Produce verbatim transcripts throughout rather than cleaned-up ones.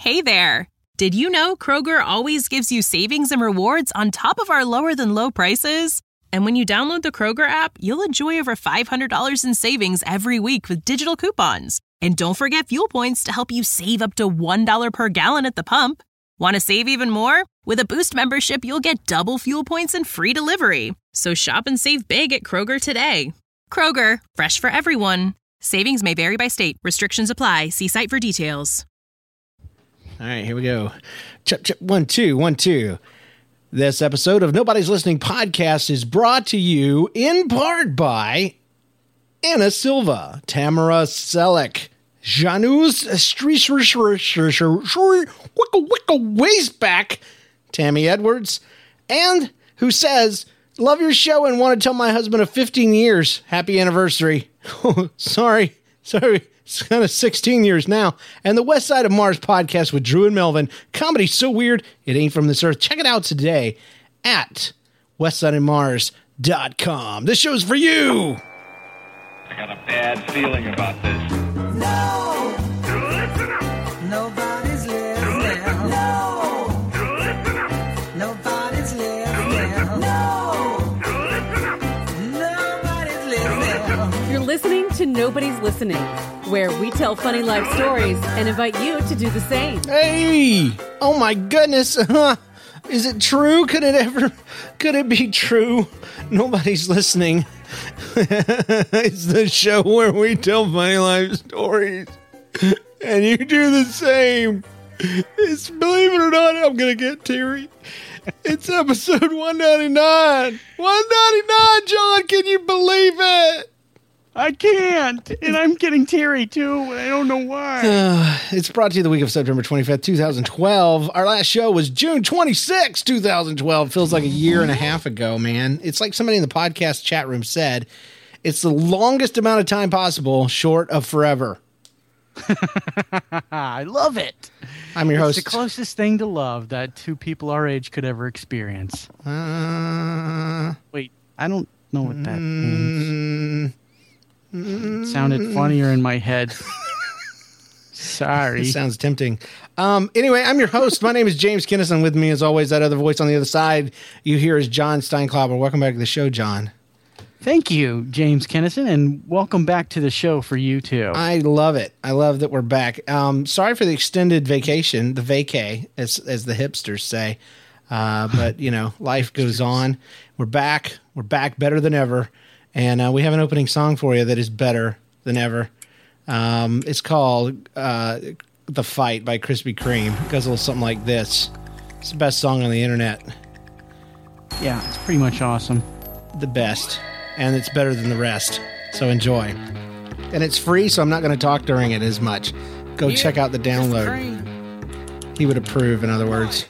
Hey there! Did you know Kroger always gives you savings and rewards on top of our lower-than-low prices? And when you download the Kroger app, you'll enjoy over five hundred dollars in savings every week with digital coupons. And don't forget fuel points to help you save up to one dollar per gallon at the pump. Want to save even more? With a Boost membership, you'll get double fuel points and free delivery. So shop and save big at Kroger today. Kroger, fresh for everyone. Savings may vary by state. Restrictions apply. See site for details. All right, here we go. Chip, chip, one, two, one, two. This episode of Nobody's Listening podcast is brought to you in part by Anna Silva, Tamara Selleck, Janus Wicka Wicka Wasteback, Tammy Edwards, and who says, love your show and want to tell my husband of fifteen years, happy anniversary. Oh, sorry, sorry. It's kind of sixteen years now. And the West Side of Mars podcast with Drew and Melvin. Comedy so weird, it ain't from this earth. Check it out today at west side of mars dot com. This show's for you. I got a bad feeling about this. No! Nobody's listening. No! Nobody's listening. No! Nobody's listening. You're listening to Nobody's Listening, where we tell funny life stories and invite you to do the same. Hey! Oh my goodness! Is it true? Could it ever? Could it be true? Nobody's listening. It's the show where we tell funny life stories, and you do the same. It's, believe it or not, I'm gonna get teary. It's episode one ninety-nine. one ninety-nine, John. Can you believe it? I can't, and I'm getting teary too, and I don't know why. Uh, it's brought to you the week of September twenty-fifth, twenty twelve. Our last show was June twenty-sixth, twenty twelve. Feels like a year and a half ago, man. It's like somebody in the podcast chat room said, it's the longest amount of time possible, short of forever. I love it. I'm your it's host. the closest thing to love that two people our age could ever experience. Uh, Wait, I don't know what that means. mm, It sounded funnier in my head. Sorry. It sounds tempting. Um, anyway, I'm your host. My name is James Kinnison. With me, as always, that other voice on the other side you hear is John Steinklauber. Welcome back to the show, John. Thank you, James Kinnison, and welcome back to the show for you, too. I love it. I love that we're back. Um, sorry for the extended vacation, the vacay, as, as the hipsters say. Uh, but, you know, life goes on. We're back. We're back better than ever. And uh, we have an opening song for you that is better than ever. Um, it's called uh, The Fight by Krispy Kreme. It goes a little something like this. It's the best song on the internet. Yeah, it's pretty much awesome. The best. And it's better than the rest. So enjoy. And it's free, so I'm not going to talk during it as much. Go yeah, check out the download. He would approve, in other words.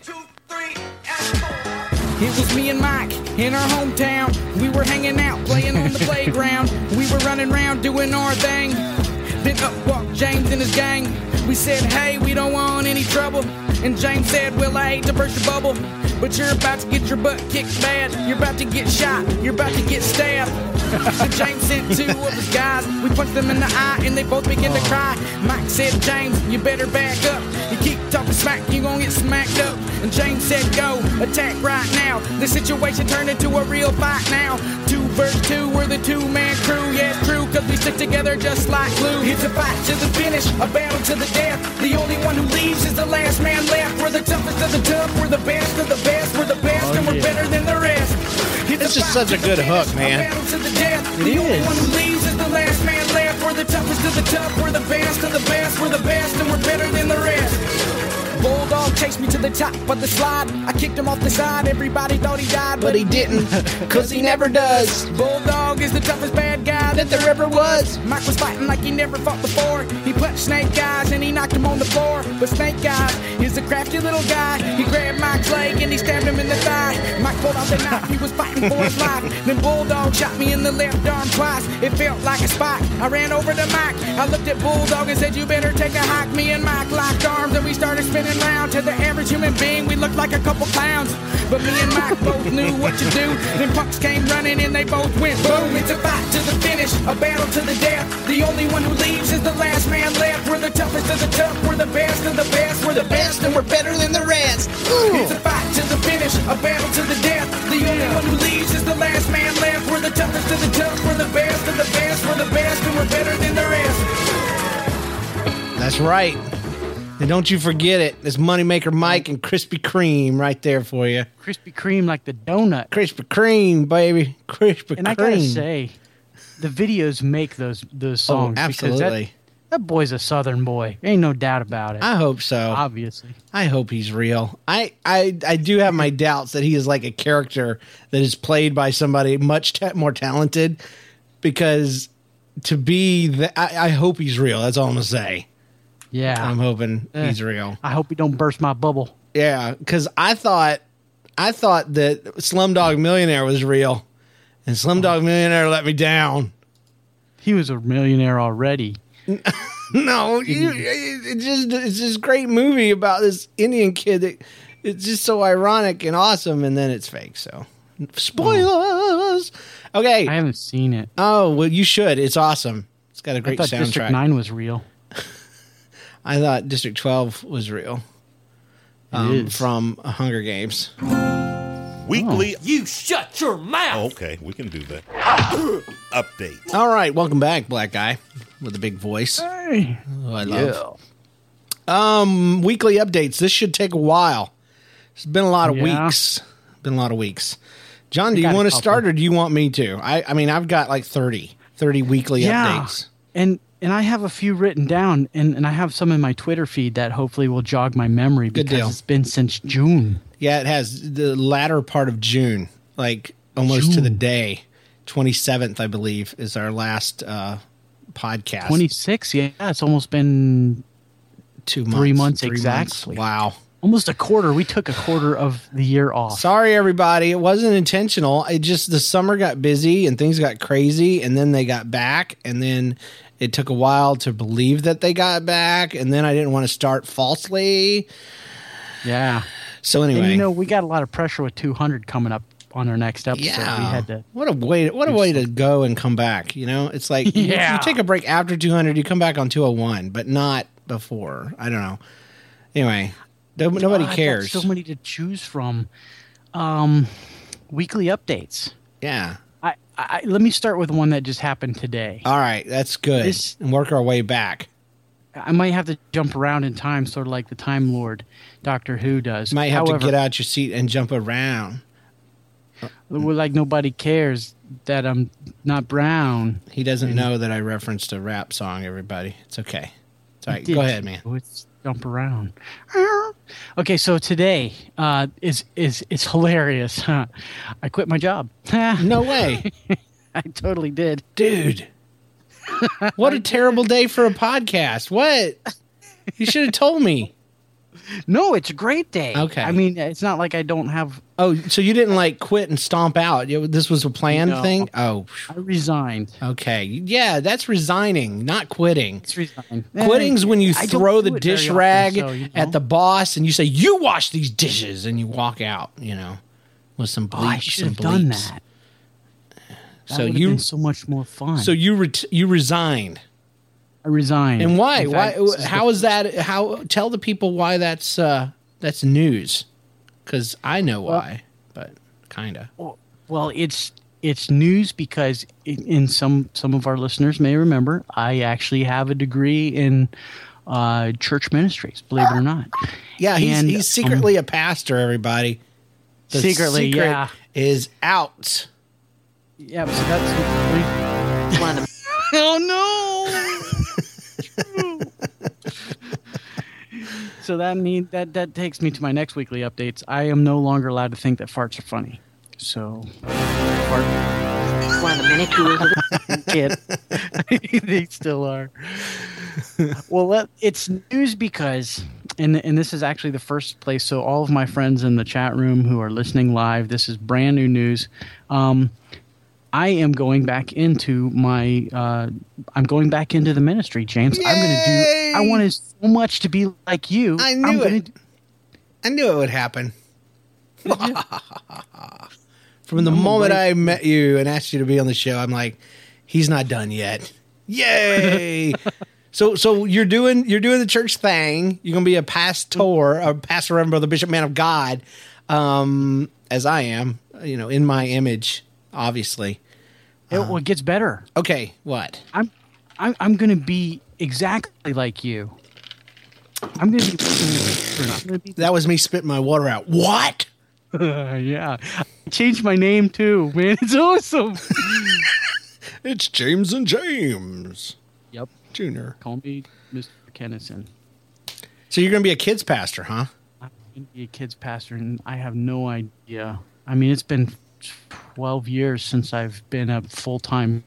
It was me and Mike in our hometown. We were hanging out, playing on the playground. We were running around doing our thing. Then up walked James and his gang. We said, hey, we don't want any trouble. And James said, well, I hate to burst your bubble, but you're about to get your butt kicked bad. You're about to get shot. You're about to get stabbed. So James sent two of his guys. We punched them in the eye and they both began to cry. Mike said, James, you better back up. You keep talking smack, you gonna get smacked up. And James said, go, attack right now. The situation turned into a real fight now. Two versus two, we're the two-man crew. Yeah, it's true, cause we stick together just like glue. It's a fight to the finish, a battle to the death. The only one who leaves is the last man left. We're the toughest of the tough, we're the best of the best. We're the best, oh, and we're yeah. better than the rest. It's just such a good hook, man. It the only one who leaves is the last man left. We're the toughest of the tough, we're the best of the best. We're the best, and we're better than the rest. Bulldog chased me to the top of the slide. I kicked him off the side. Everybody thought he died, but, but he didn't, cause he never does. Bulldog is the toughest bad guy that there ever was. Mike was fighting like he never fought before. He punched Snake Eyes and he knocked him on the floor. But Snake Eyes is a crafty little guy. He grabbed Mike's leg and he stabbed him in the thigh. Mike pulled out the knife, he was fighting for his life. Then Bulldog shot me in the left arm twice. It felt like a spike. I ran over to Mike. I looked at Bulldog and said, you better take a hike. Me and Mike locked arms and we started spinning round to the average average human being, we looked like a couple clowns. But me and Mike both knew what to do. Then punks came running and they both went boom. It's a fight to the finish, a battle to the death. The only one who leaves is the last man left. We're the toughest of the tough, we're the best of the best. We're the best and we're better than the rest. Ooh. It's a fight to the finish, a battle to the death. The only one who leaves is the last man left. We're the toughest of the tough, we're the best of the best. We're the best and we're better than the rest. That's right. And don't you forget it. It's Moneymaker Mike and Krispy Kreme right there for you. Krispy Kreme like the donut. Krispy Kreme, baby. Krispy Kreme. And I gotta say, the videos make those those songs. Oh, absolutely. Because that, that boy's a Southern boy. Ain't no doubt about it. I hope so. Obviously. I hope he's real. I, I, I do have my doubts that he is like a character that is played by somebody much ta- more talented, because to be that, I, I hope he's real. That's all I'm going to say. Yeah. I'm hoping Eh, he's real. I hope he don't burst my bubble. Yeah, because I thought, I thought that Slumdog Millionaire was real, and Slumdog Millionaire let me down. He was a millionaire already. No, you, it just it's this great movie about this Indian kid that it's just so ironic and awesome, and then it's fake. So, spoilers. Okay, I haven't seen it. oh well, you should. It's awesome. It's got a I great thought soundtrack. District nine was real. I thought District twelve was real. Um, It is. from Hunger Games. Weekly. You shut your mouth. Oh, okay, we can do that. Update. All right, welcome back, Black Guy with a big voice. Hey. Oh, I love. Um, weekly updates. This should take a while. It's been a lot of Yeah. weeks. Been a lot of weeks. John, do got you a want to couple. start, or do you want me to? I, I mean, I've got like thirty, thirty weekly Yeah. updates. And and I have a few written down, and, and I have some in my Twitter feed that hopefully will jog my memory Good because deal. it's been since June. Yeah, it has the latter part of June, like almost to the June. day. twenty-seventh, I believe, is our last uh, podcast. twenty-six, yeah, it's almost been Two months. three months Three exactly. Wow. almost a quarter. We took a quarter of the year off. Sorry, everybody. It wasn't intentional. It just, the summer got busy and things got crazy, and then they got back, and then it took a while to believe that they got back, and then I didn't want to start falsely. Yeah. So anyway, And you know, we got a lot of pressure with two hundred coming up on our next episode. yeah, We had to. what a way! What a way to go and come back. You know, it's like Yeah. you take a break after two hundred, you come back on two oh one, but not before. I don't know. Anyway, no- nobody Oh, I've got cares. so many to choose from. Um, weekly updates. Yeah. I, I let me start with one that just happened today. All right, that's good. This- and work our way back. I might have to jump around in time, sort of like the Time Lord Doctor Who does. Might have However, to get out your seat and jump around. we're like nobody cares that I'm not brown. He doesn't know that I referenced a rap song, everybody. It's okay. It's all right. Did Go ahead, man. you? Let's jump around. Okay, so today uh, is is it's hilarious. Huh? I quit my job. No way. I totally did. Dude. What a terrible day for a podcast. What? You should have told me. No, it's a great day. Okay. I mean, it's not like I don't have. Oh, so you didn't like quit and stomp out. You- This was a planned No. thing? Oh, I resigned. okay. Yeah, that's resigning, not quitting. It's resigned. Quitting's when you I don't throw do the it very dish often, rag so, you know. at the boss and you say, "You wash these dishes," and you walk out, you know, with some Oh, bleeps. I should some have done bleeps. that. That So would have you been so much more fun. So you ret- you resigned. I resigned. And why? In Why? fact, this is How the- is that? How? Tell the people why that's uh, that's news. Because I know why, but kind of. Well, it's it's news because in, in some some of our listeners may remember I actually have a degree in uh, church ministries. Believe it or not. Yeah, he's And, he's secretly a pastor. Everybody. The Secretly, secret yeah. is out. Yeah, so that's one of oh no. So that mean that that takes me to my next weekly updates. I am no longer allowed to think that farts are funny. So, fart. One of the many tools of the Kid. They still are. Well, that, it's news because, and and this is actually the first place. So all of my friends in the chat room who are listening live, this is brand new news. Um, I am going back into my. Uh, I'm going back into the ministry, James. I'm going to do. I wanted so much to be like you. I knew I'm gonna it. do- I knew it would happen. From the moment I met you and asked you to be on the show, I'm like, he's not done yet. Yay! so, so you're doing you're doing the church thing. You're gonna be a pastor, a pastor, reverend, brother, bishop, man of God, um, as I am. You know, in my image, obviously. It, well, it gets better. Okay, what? I'm, I'm, I'm going to be exactly like you. I'm going to be. I'm gonna be That was me spitting my water out. What? Uh, yeah, I changed my name too, man. It's awesome. It's James and James. Yep, Junior. Call me Mister Kennison. So you're going to be a kids pastor, huh? I'm going to be a kids pastor, and I have no idea. I mean, it's been twelve years since I've been a full time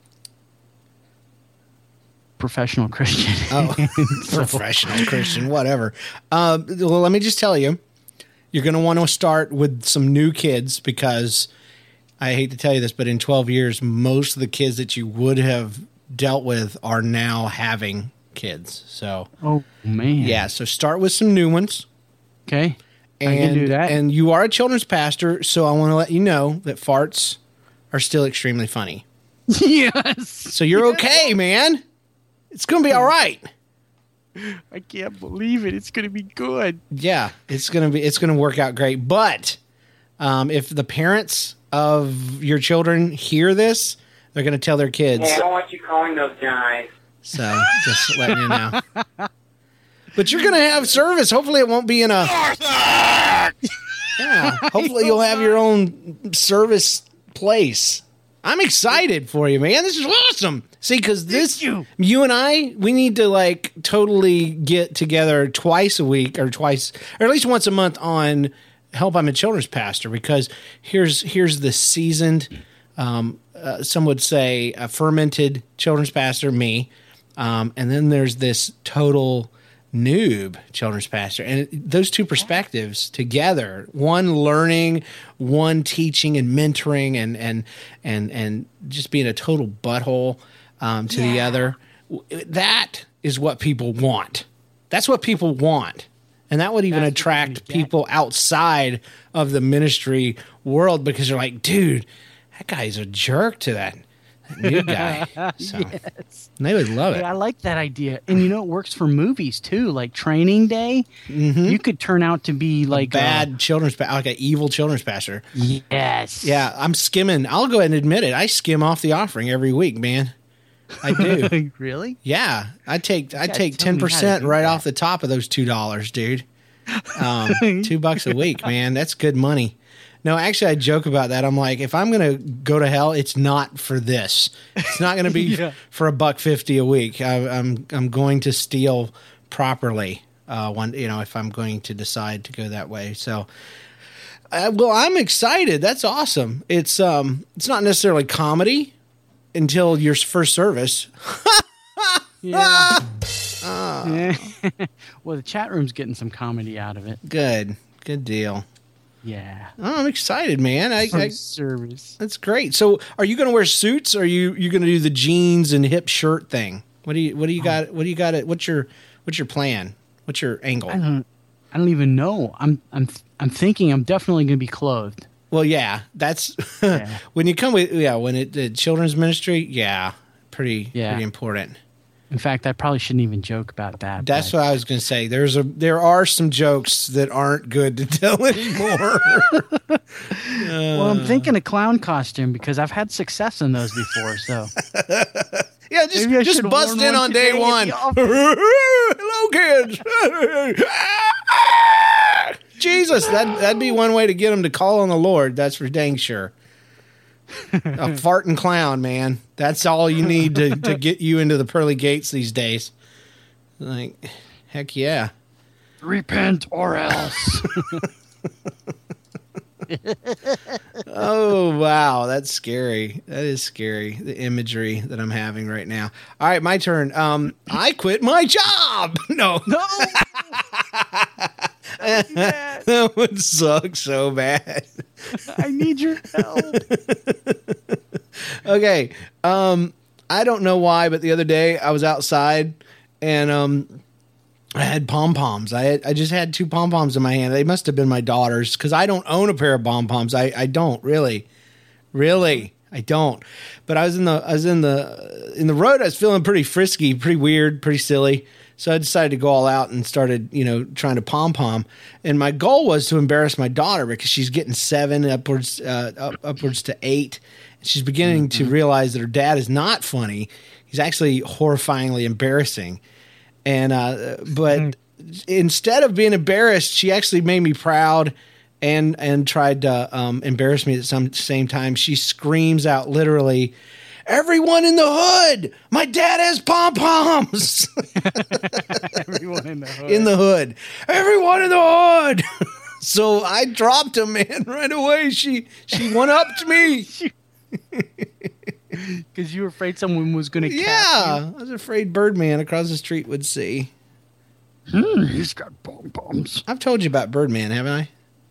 professional Christian. Oh, So- professional Christian, whatever. Uh, well, let me just tell you, you're going to want to start with some new kids because I hate to tell you this, but in twelve years, most of the kids that you would have dealt with are now having kids. So, Oh man. yeah, so start with some new ones. Okay. And, I can do that. And you are a children's pastor, so I want to let you know that farts are still extremely funny. Yes. So you're okay, man. It's going to be all right. I can't believe it. It's going to be good. Yeah, it's gonna be it's gonna work out great. But um, if the parents of your children hear this, they're gonna tell their kids. I don't want you calling those guys. So just letting you know. But you're gonna have service. Hopefully, it won't be in a. Yeah. Hopefully, you'll have your own service place. I'm excited for you, man. This is awesome. See, because this, you. you and I, we need to like totally get together twice a week or twice, or at least once a month on Help I'm a Children's Pastor, because here's here's the seasoned, um, uh, some would say a fermented children's pastor, me, um, and then there's this total noob children's pastor, and it, those two perspectives together, one learning, one teaching and mentoring, and and and and just being a total butthole um, to the other. That is what people want. That's what people want, and that would even That's attract people outside of the ministry world because they're like, dude, that guy's a jerk to that. New guy. So Yes. they would love it. Hey, I like that idea. And you know, it works for movies too. Like Training Day, you could turn out to be like Bad children's, pa- like an evil children's pastor. A, yes. Yeah, I'm skimming. I'll go ahead and admit it. I skim off the offering every week, man. I do. Really? Yeah, I take I gotta take tell me ten how to percent do right that. off the top of those two dollars, dude. Um, two bucks a week, man. That's good money. No, actually, I joke about that. I'm like, if I'm gonna go to hell, it's not for this. It's not gonna be Yeah. for a buck fifty a week. I, I'm I'm going to steal properly. Uh, one, you know, if I'm going to decide to go that way. So, uh, well, I'm excited. That's awesome. It's um, it's not necessarily comedy until your first service. Yeah. Well, the chat room's getting some comedy out of it. Good, good deal. Yeah. Oh, I'm excited, man. I, I Service. that's great. So, are you going to wear suits? Or are you you going to do the jeans and hip shirt thing? What do you what do you got? What do you got? It. What's your what's your plan? What's your angle? I don't. I don't even know. I'm. I'm. I'm thinking. I'm definitely going to be clothed. Well, yeah, that's Yeah. when you come with yeah when it the children's ministry. Yeah, pretty Yeah. pretty important. In fact, I probably shouldn't even joke about that. That's but- what I was going to say. There's a there are some jokes that aren't good to tell anymore. Well, I'm thinking a clown costume because I've had success in those before. So Yeah, just Maybe I just should bust warn in one on day today at one. the office. Hello, kids. Jesus, that that'd be one way to get them to call on the Lord. That's for dang sure. A farting clown, man. That's all you need to, to get you into the pearly gates these days. Like, heck yeah. repent or else. Oh, wow. That's scary. That is scary. The imagery that I'm having right now. All right, my turn. Um, I quit my job. No. No. That would suck so bad. I need your help. Okay. Um, I don't know why, but the other day I was outside and um, I had pom poms. I had, I just had two pom poms in my hand. They must have been my daughter's because I don't own a pair of pom poms. I, I don't really, really, I don't. But I was in the I was in the in the road. I was feeling pretty frisky, pretty weird, pretty silly. So I decided to go all out and started, you know, trying to pom pom. And my goal was to embarrass my daughter because she's getting seven upwards uh, up, upwards to eight. And she's beginning mm-hmm. to realize that her dad is not funny. He's actually horrifyingly embarrassing. And, uh, but mm. instead of being embarrassed, she actually made me proud and, and tried to, um, embarrass me at some same time. She screams out literally, "Everyone in the hood, my dad has pom-poms." Everyone in the hood. In the hood. Everyone in the hood. So I dropped him, man, right away. She, she went up to me. Because you were afraid someone was going to catch Yeah, you. I was afraid Birdman across the street would see. Hmm, he's got pom poms. I've told you about Birdman, haven't I?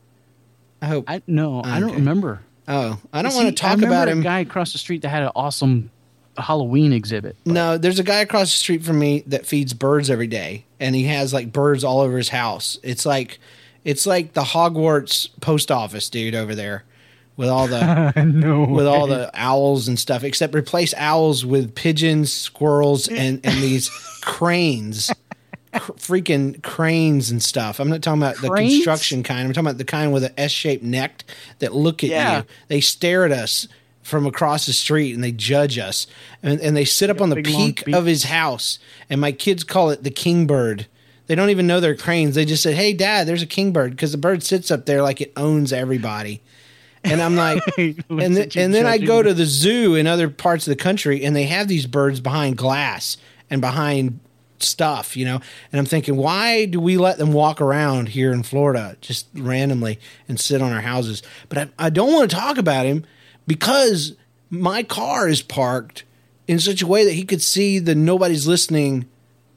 I hope. I no, Okay. I don't remember. Oh, I don't Is want he- to talk I remember about a him. guy across the street that had an awesome Halloween exhibit. No, there's a guy across the street from me that feeds birds every day, and he has like birds all over his house. It's like, it's like the Hogwarts post office, dude, over there. With all the no with all way. the owls and stuff, except replace owls with pigeons, squirrels, and, and these cranes, cr- freaking cranes and stuff. I'm not talking about the Cranes? construction kind. I'm talking about the kind with an S-shaped neck that look at Yeah. you. They stare at us from across the street and they judge us, and, and they sit up on the big, long peak beaks. of his house. And my kids call it the kingbird. They don't even know they're cranes. They just said, "Hey, Dad, there's a kingbird," because the bird sits up there like it owns everybody. And I'm like, and then, and then I go to the zoo in other parts of the country, and they have these birds behind glass and behind stuff, you know. And I'm thinking, why do we let them walk around here in Florida just randomly and sit on our houses? But I, I don't want to talk about him because my car is parked in such a way that he could see the Nobody's Listening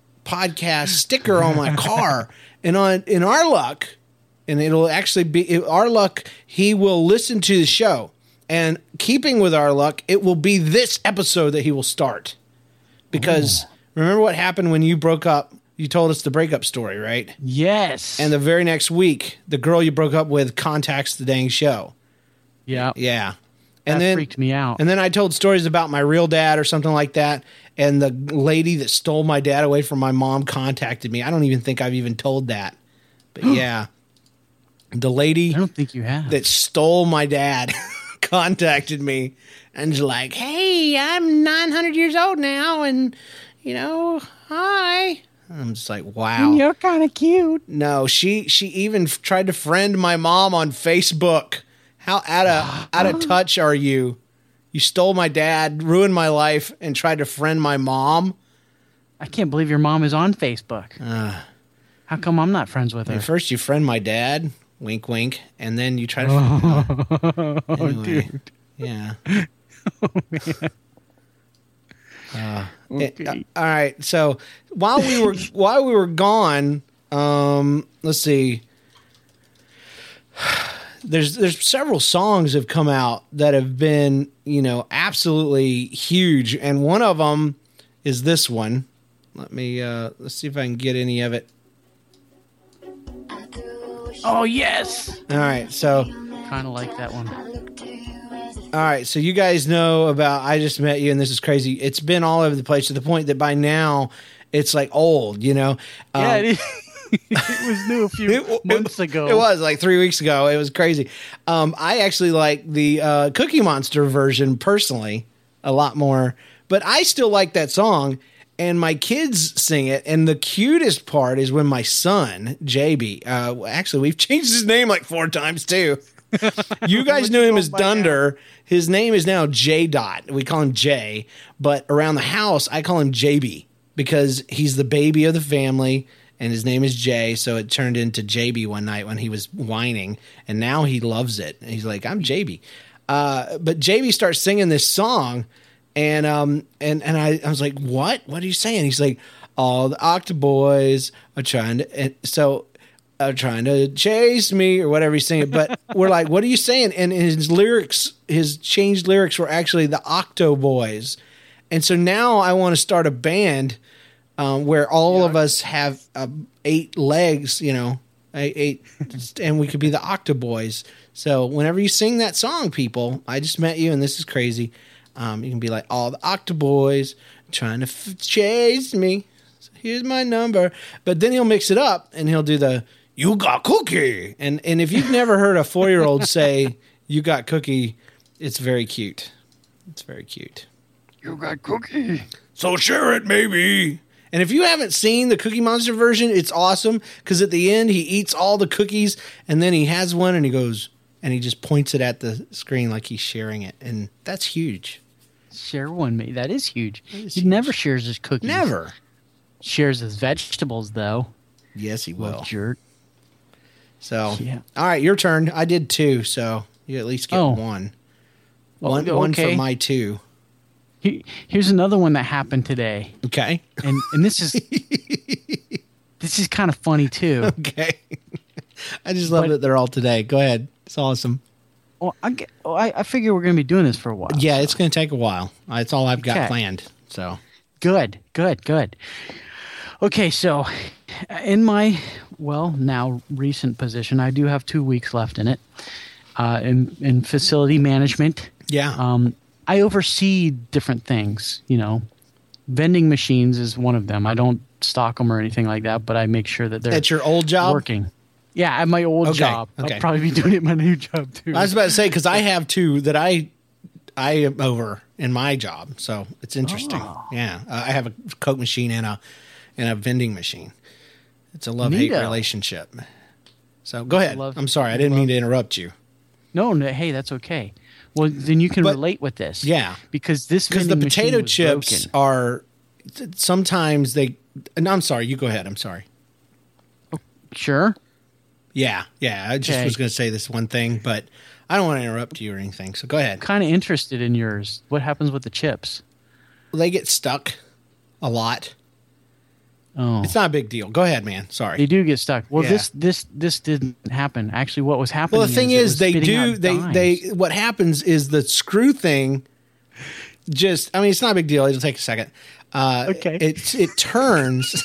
podcast sticker on my car. And on in our luck, and it'll actually be our luck, he will listen to the show. And keeping with our luck, it will be this episode that he will start. Because Ooh. Remember what happened when you broke up? You told us the breakup story, right? Yes. And the very next week, the girl you broke up with contacts the dang show. Yeah. Yeah. That And then freaked me out. And then I told stories about my real dad or something like that. And the lady that stole my dad away from my mom contacted me. I don't even think I've even told that. But yeah. The lady I don't think you have. that stole my dad contacted me and was like, "Hey, I'm nine hundred years old now, and, you know, hi." I'm just like, wow. You're kind of cute. No, she she even f- tried to friend my mom on Facebook. How out of out of touch are you? You stole my dad, ruined my life, and tried to friend my mom? I can't believe your mom is on Facebook. Uh, How come I'm not friends with her? First you friend my dad, wink wink, and then you try to friend Oh, anyway, dude. Yeah. Oh, man. Uh, Okay. it- uh, all right. So while we were while we were gone, um, let's see. There's there's several songs have come out that have been, you know, absolutely huge, and one of them is this one. Let me uh, let's see if I can get any of it. Oh, yes. All right. So Kind of like that one. All right, so you guys know about I Just Met You, and this is crazy. It's been all over the place to the point that by now it's like old, you know? Um, Yeah, it, is. It was new a few it- months it- ago. It was like three weeks ago. It was crazy. Um, I actually like the uh, Cookie Monster version personally a lot more, but I still like that song, and my kids sing it. And the cutest part is when my son, J B, uh, actually, we've changed his name like four times too. You guys knew him as Dunder. His name is now J Dot. We call him J, but around the house, I call him J B because he's the baby of the family and his name is J. So it turned into J B one night when he was whining, and now he loves it. And he's like, "I'm J B." Uh, but J B starts singing this song, and um, and and I, I was like, "What? What are you saying?" He's like, "All the Octoboys are trying to." And so. Uh, trying to chase me or whatever he's saying, but we're like, what are you saying? And his lyrics, his changed lyrics were actually the Octo Boys. And so now I want to start a band um, where all of us have uh, eight legs, you know, eight, eight and we could be the Octoboys. So whenever you sing that song, people, I just met you and this is crazy. Um, you can be like, all the Octoboys trying to f- chase me. So here's my number. But then he'll mix it up and he'll do the, you got cookie. And, and if you've never heard a four-year-old say, you got cookie, it's very cute. It's very cute. You got cookie. So share it, maybe. And if you haven't seen the Cookie Monster version, it's awesome because at the end he eats all the cookies and then he has one and he goes and he just points it at the screen like he's sharing it, and that's huge. Share one, mate. That is huge. That is he huge. never shares his cookies. Never. Shares his vegetables though. Yes, he will. Little jerk. So, Yeah. all right, your turn. I did two, so you at least get Oh. one. Oh, One, one for okay. my two. He, here's another one that happened today, Okay. and and this is this is kind of funny too. Okay. I just love But- that they're all today. Go ahead. It's awesome. Well, I, get- well, I, I figure we're going to be doing this for a while. Yeah, it's going to take a while. That's all I've got Okay. planned. So, Good, good, good. Okay, so in my, well, now recent position, I do have two weeks left in it, uh, in, in facility management. yeah. Um, I oversee different things, you know. Vending machines is one of them. I don't stock them or anything like that, but I make sure that they're At your old job? working. Yeah, at my old Okay, job. okay. I'll probably be doing it at my new job, too. I was about to say, because I have two that I I am over in my job, so it's interesting. Oh. Yeah, uh, I have a Coke machine and a and a vending machine. It's a love hate Neato. relationship. So go ahead. Love- I'm sorry, I didn't mean to interrupt you. No, no, hey, that's okay. Well, then you can But- relate with this. Yeah. Because this Because the vending machine potato was chips broken. are sometimes they. No, I'm sorry. You go ahead. I'm sorry. Sure. Yeah, yeah. I just Okay. was going to say this one thing, but I don't want to interrupt you or anything. So go ahead. Kind of interested in yours. What happens with the chips? They get stuck a lot. Oh, It's not a big deal. Go ahead, man. Sorry. they do get stuck. Well, Yeah. this this this didn't happen. Actually, what was happening? Well, the thing is, it is, was they spitting do. out They dimes. they. What happens is the screw thing. Just, I mean, it's not a big deal. It'll take a second. Uh, Okay. It it turns.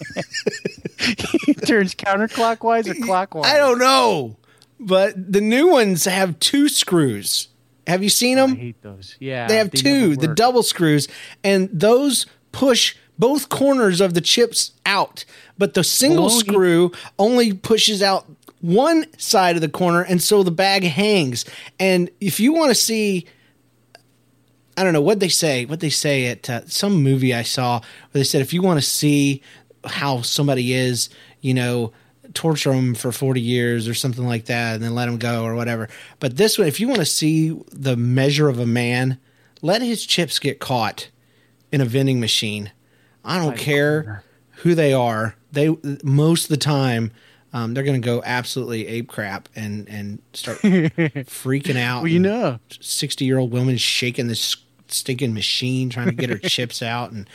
It turns counterclockwise or clockwise. I don't know, but the new ones have two screws. Have you seen I them? hate those. Yeah, They have two, never the work. double screws, and those push both corners of the chips out. But the single Baloney. screw only pushes out one side of the corner, and so the bag hangs. And if you want to see, I don't know what they say. What they say at uh, some movie I saw, where they said if you want to see how somebody is, you know, torture them for forty years or something like that, and then let them go or whatever. But this one, if you want to see the measure of a man, let his chips get caught in a vending machine. I don't care who they are. They most of the time. Um, they're going to go absolutely ape crap and, and start freaking out. Well, you know. sixty-year-old woman shaking this stinking machine, trying to get her chips out. And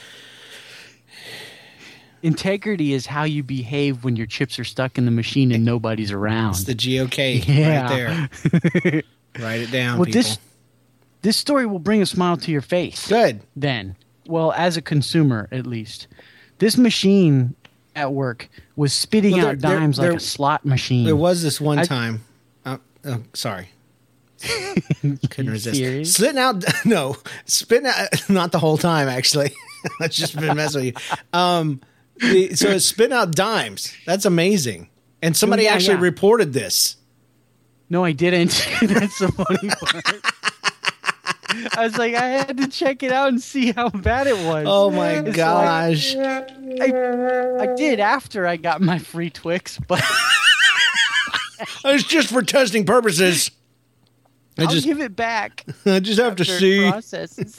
Integrity is how you behave when your chips are stuck in the machine and nobody's around. it's the G O K Yeah. right there. Write it down, well, people. this this story will bring a smile to your face. Good. Then, well, as a consumer, at least, this machine at work was spitting Well, there- out there- dimes there- like a slot machine. There was this one I- time. Uh, oh, sorry. Couldn't resist. serious? Spitting out, no, spitting out, not the whole time, actually. I've just been messing with you. Um, the, so it's spitting out dimes. That's amazing. And somebody yeah, actually yeah. reported this. No, I didn't. That's the funny part. I was like, I had to check it out and see how bad it was. Oh my It's like- gosh. I, I did after I got my free Twix, but It's just for testing purposes. I I'll just, give it back. I just have to after it see. processes.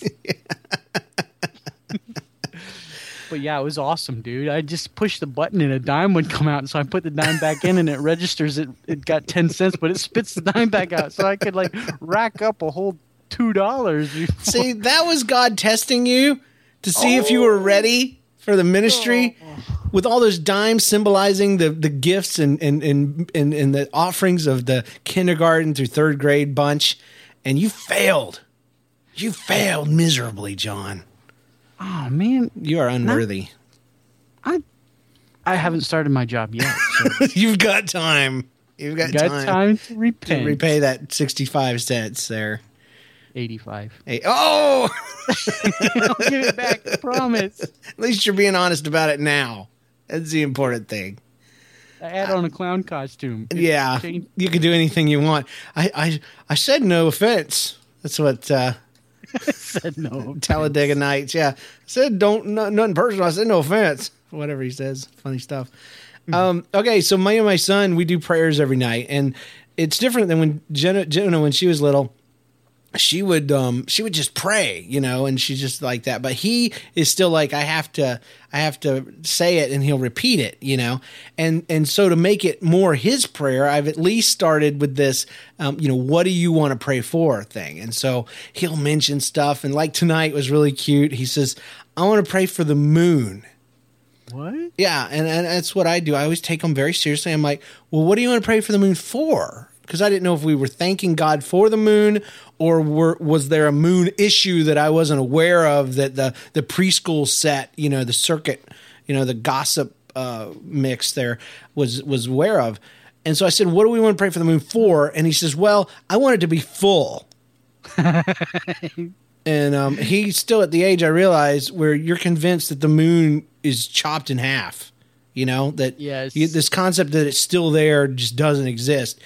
But yeah, it was awesome, dude. I just pushed the button and a dime would come out. So I put the dime back in and it registers it. It got ten cents, but it spits the dime back out. So I could like rack up a whole two dollars. See, that was God testing you to see if you were ready for the ministry with all those dimes symbolizing the, the gifts and, and, and, and, and the offerings of the kindergarten through third grade bunch. And you failed. You failed miserably, John. Oh man, You are unworthy. I I haven't started my job yet. So. You've got time. You've got, got time, time to repay. to repay that sixty-five cents there. eighty-five. Hey, oh! I'll give it back. I promise. At least you're being honest about it now. That's the important thing. I add on a clown costume. It Yeah, changed- you can do anything you want. I, I, I said no offense. That's what uh, said no. Talladega Nights. Yeah, I said don't no, nothing personal. I said no offense. Whatever he says, funny stuff. Um, okay, so me and my son, we do prayers every night, and it's different than when Jenna, Jenna when she was little. She would um she would just pray, you know, and she's just like that. But he is still like, I have to I have to say it and he'll repeat it, you know. And and so to make it more his prayer, I've at least started with this um, you know, what do you want to pray for thing. And so he'll mention stuff, and like tonight was really cute. He says, I want to pray for the moon. What? Yeah, and, and that's what I do. I always take them very seriously. I'm like, well, what do you want to pray for the moon for? Because I didn't know if we were thanking God for the moon, or were, was there a moon issue that I wasn't aware of that the, the preschool set, you know, the circuit, you know, the gossip uh, mix there was was aware of. And so I said, what do we want to pray for the moon for? And he says, well, I want it to be full. And um, he's still at the age, I realize, where you're convinced that the moon is chopped in half. You know, that Yes. you, this concept that it's still there just doesn't exist.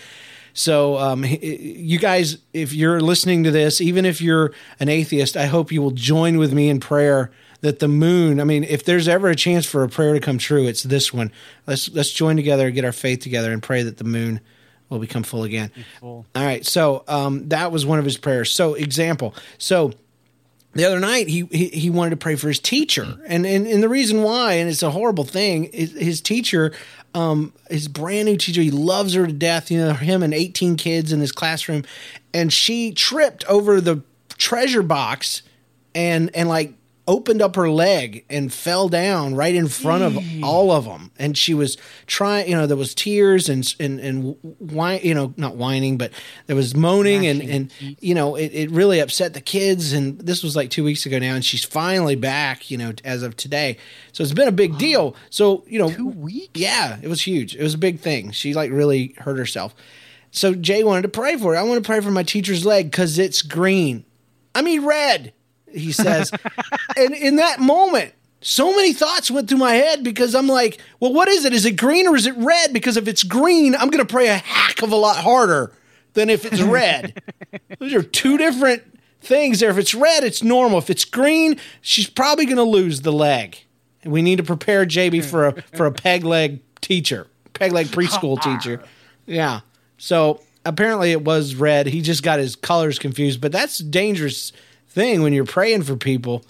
So um, you guys, if you're listening to this, even if you're an atheist, I hope you will join with me in prayer that the moon, I mean, if there's ever a chance for a prayer to come true, it's this one. Let's let's join together, get our faith together, and pray that the moon will become full again. Full. All right, so um, that was one of his prayers. So example, so the other night he, he he wanted to pray for his teacher, and and, and the reason why, and it's a horrible thing, is his teacher, um, his brand new teacher, he loves her to death. You know, him and eighteen kids in his classroom, and she tripped over the treasure box, and and like opened up her leg and fell down right in front of all of them. And she was trying, you know, there was tears and, and, and whine, you know, not whining, but there was moaning and, and, you know, it, it really upset the kids. And this was like two weeks ago now. And she's finally back, you know, as of today. So it's been a big deal. So, you know, Two weeks? yeah, it was huge. It was a big thing. She like really hurt herself. So Jay wanted to pray for it. I want to pray for my teacher's leg because it's green. I mean, red. He says, and in that moment, so many thoughts went through my head because I'm like, well, what is it? Is it green or is it red? Because if it's green, I'm going to pray a heck of a lot harder than if it's red. Those are two different things there. If it's red, it's normal. If it's green, she's probably going to lose the leg. And we need to prepare J B for a for a peg leg teacher, peg leg preschool teacher. Yeah. So apparently it was red. He just got his colors confused, but that's dangerous thing when you're praying for people.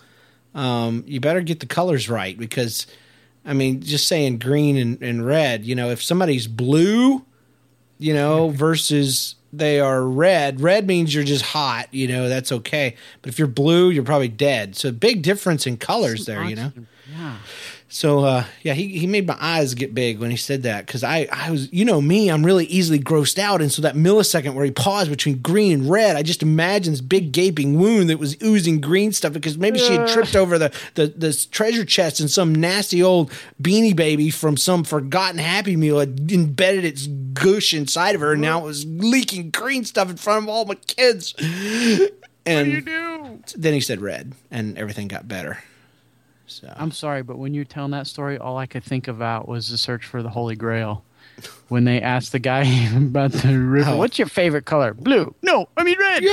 Um, you better get the colors right because, I mean, just saying green and, and red, you know, if somebody's blue, you know, versus they are red, red means you're just hot, you know, that's okay. But if you're blue, you're probably dead. So big difference in colors there, you know? Yeah. So, uh, yeah, he, he made my eyes get big when he said that because I, I was, you know me, I'm really easily grossed out. And so that millisecond where he paused between green and red, I just imagined this big gaping wound that was oozing green stuff because maybe she had tripped over the, the this treasure chest and some nasty old Beanie Baby from some forgotten Happy Meal had embedded its goosh inside of her. And now it was leaking green stuff in front of all my kids. And what do you do? Then he said red and everything got better. So. I'm sorry, but when you're telling that story, all I could think about was the search for the Holy Grail. When they asked the guy about the river, Oh. what's your favorite color? Blue. No, I mean red.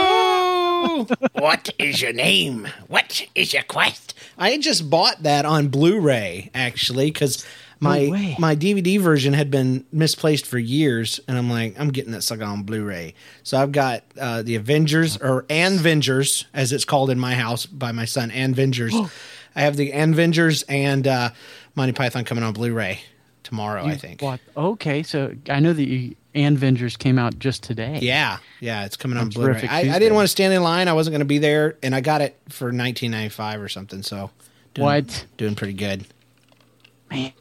Yellow! What is your name? What is your quest? I had just bought that on Blu-ray, actually, because my No way. my D V D version had been misplaced for years, and I'm like, I'm getting that sucker on Blu-ray. So I've got uh, the Avengers, or Anvengers, as it's called in my house by my son, Anvengers. I have the Anvengers and uh, Monty Python coming on Blu-ray tomorrow, I think. What? Okay, so I know the Avengers came out just today. Yeah, yeah, it's coming on On Blu-ray. Terrific I, I Tuesday. didn't want to stand in line. I wasn't going to be there, and I got it for nineteen ninety-five or something. So, doing, What? Doing pretty good. Man.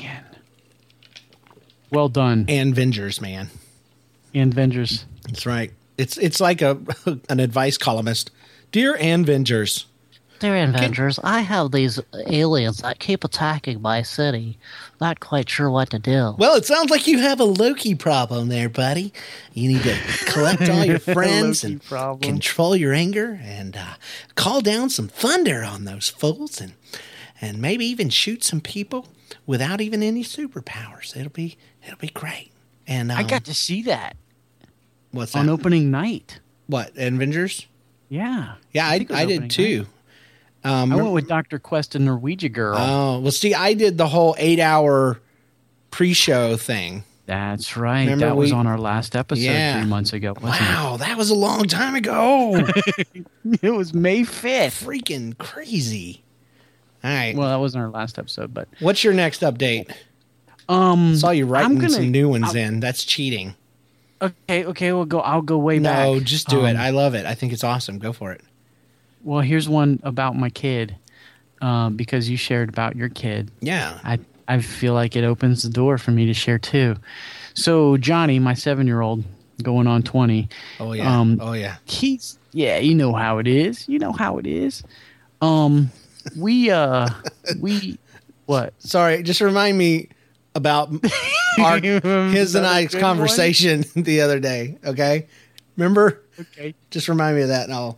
Well done, Avengers, man. Avengers. That's right. It's it's like a an advice columnist. Dear Avengers, Dear Avengers, I have these aliens that keep attacking my city. Not quite sure what to do. Well, it sounds like you have a Loki problem there, buddy. You need to collect all your friends Loki and problem. control your anger and uh, call down some thunder on those fools and and maybe even shoot some people without even any superpowers. It'll be it'll be great. And um, I got to see that what's that? on opening night. What, Avengers? Yeah. Yeah, I, think it was I opening did too. night. Um, I went with Doctor Quest and Norwegian Girl. Oh, well, see, I did the whole eight-hour pre-show thing. That's right. Remember that was we- on our last episode Yeah. three months ago, wasn't Wow, that was a long time ago. it? It was May fifth. Freaking crazy. All right. Well, that wasn't our last episode, but What's your next update? um, Saw you writing I'm gonna, some new ones I'll- in. That's cheating. Okay, okay, we'll go. I'll go way back. No, just do it. Um, I love it. I think it's awesome. Go for it. Well, here's one about my kid, um, because you shared about your kid. Yeah. I I feel like it opens the door for me to share too. So Johnny, my seven-year-old, going on twenty. Oh yeah. Um, oh yeah. He's yeah, you know how it is. You know how it is. Um, we uh, we what? Sorry, just remind me about our his and Another I's good conversation the other day. Okay. Remember? Okay. Just remind me of that, and I'll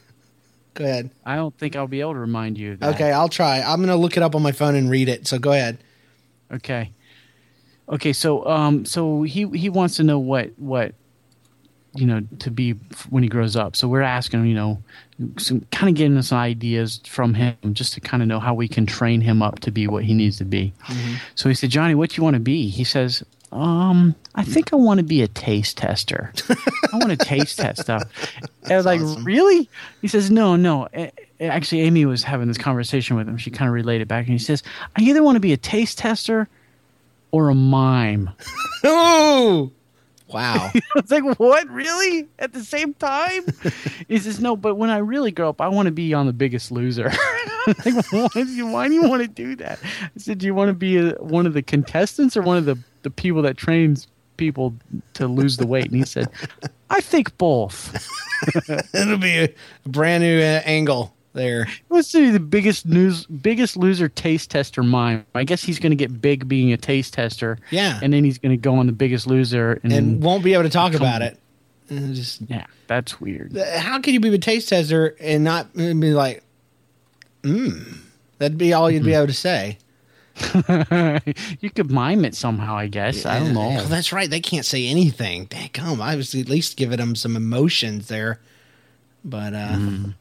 go ahead. I don't think I'll be able to remind you of that. Okay, I'll try. I'm gonna look it up on my phone and read it. So go ahead. Okay. Okay, so um so he he wants to know what what you know to be when he grows up. So we're asking him, you know, some kind of getting us ideas from him just to kind of know how we can train him up to be what he needs to be. Mm-hmm. So he said, "Johnny, what you want to be?" He says, "Um, I think I want to be a taste tester. I want to taste test stuff." And I was like, awesome. "Really?" He says, "No, no. A- Actually, Amy was having this conversation with him. She kind of related back, and he says, I either want to be a taste tester or a mime." Oh, wow. I was like, what? Really? At the same time? He says, no, but when I really grow up, I want to be on The Biggest Loser. Like, why, do you, why do you want to do that? I said, do you want to be a, one of the contestants or one of the, the people that trains people to lose the weight? And he said, I think both. It'll be a brand new uh, angle there. Let's do the biggest news, biggest loser taste tester mime. I guess he's going to get big being a taste tester. Yeah. And then he's going to go on The Biggest Loser. And, And then, won't be able to talk Come about on. it. And just yeah, that's weird. how can you be a taste tester and not be like, mmm? That'd be all you'd be able to say. You could mime it somehow, I guess. I don't know. Well, that's right. They can't say anything. Dang, I was at least giving them some emotions there. But uh,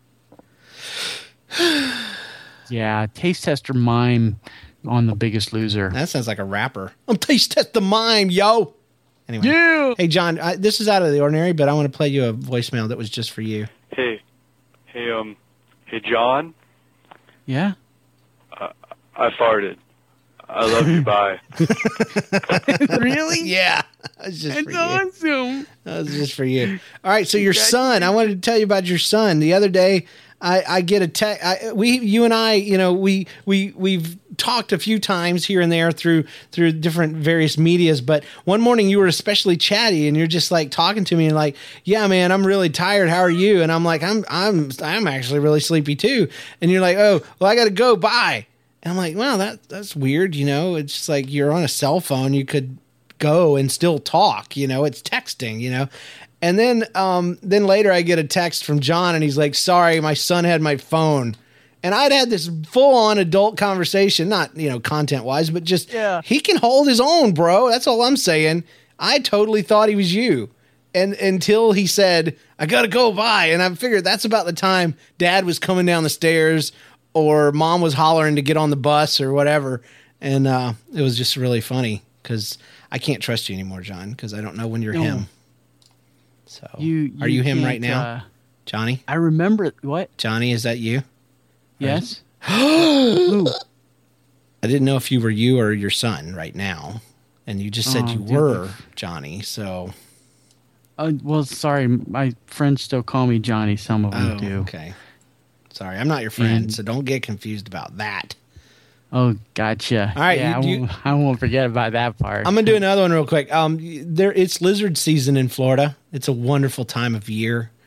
Yeah, taste tester mime on The Biggest Loser. that sounds like a rapper. I'm taste test the mime, yo. Anyway, Yeah. hey John, I, this is out of the ordinary, but I want to play you a voicemail that was just for you. Hey, hey, um, hey, John, Yeah? I farted. I love you. Bye. Really? Yeah, that was just for It's you. awesome. That was just for you. All right, so your son. I wanted to tell you about your son. The other day, I, I get a text. We, you and I, you know, we we we've talked a few times here and there through through different various medias. But one morning, you were especially chatty, and you're just like talking to me and like, "Yeah, man, I'm really tired. How are you?" And I'm like, "I'm I'm I'm actually really sleepy too." And you're like, "Oh, well, I got to go. Bye." And I'm like, "Well, that that's weird. You know, it's just like you're on a cell phone. You could go and still talk. You know, it's texting. You know." And then, um, then later I get a text from John and he's like, sorry, my son had my phone. And I'd had this full on adult conversation, not, you know, content wise, but just, Yeah. he can hold his own, bro. That's all I'm saying. I totally thought he was you. And until he said, I got to go by. And I figured that's about the time dad was coming down the stairs or mom was hollering to get on the bus or whatever. And, uh, it was just really funny because I can't trust you anymore, John, because I don't know when you're No. him. So, You, are you him can't, right now, uh, Johnny? I remember what? Johnny, is that you? Yes. Who? I didn't know if you were you or your son right now, and you just said Oh, you dude. were Johnny. So, Uh, well, sorry, my friends still call me Johnny. Some of them oh, do. okay. Sorry, I'm not your friend, And- so don't get confused about that. Oh, gotcha. All right, yeah, you- I, you- won't, I won't forget about that part. I'm gonna do another one real quick. Um, there, it's lizard season in Florida. It's a wonderful time of year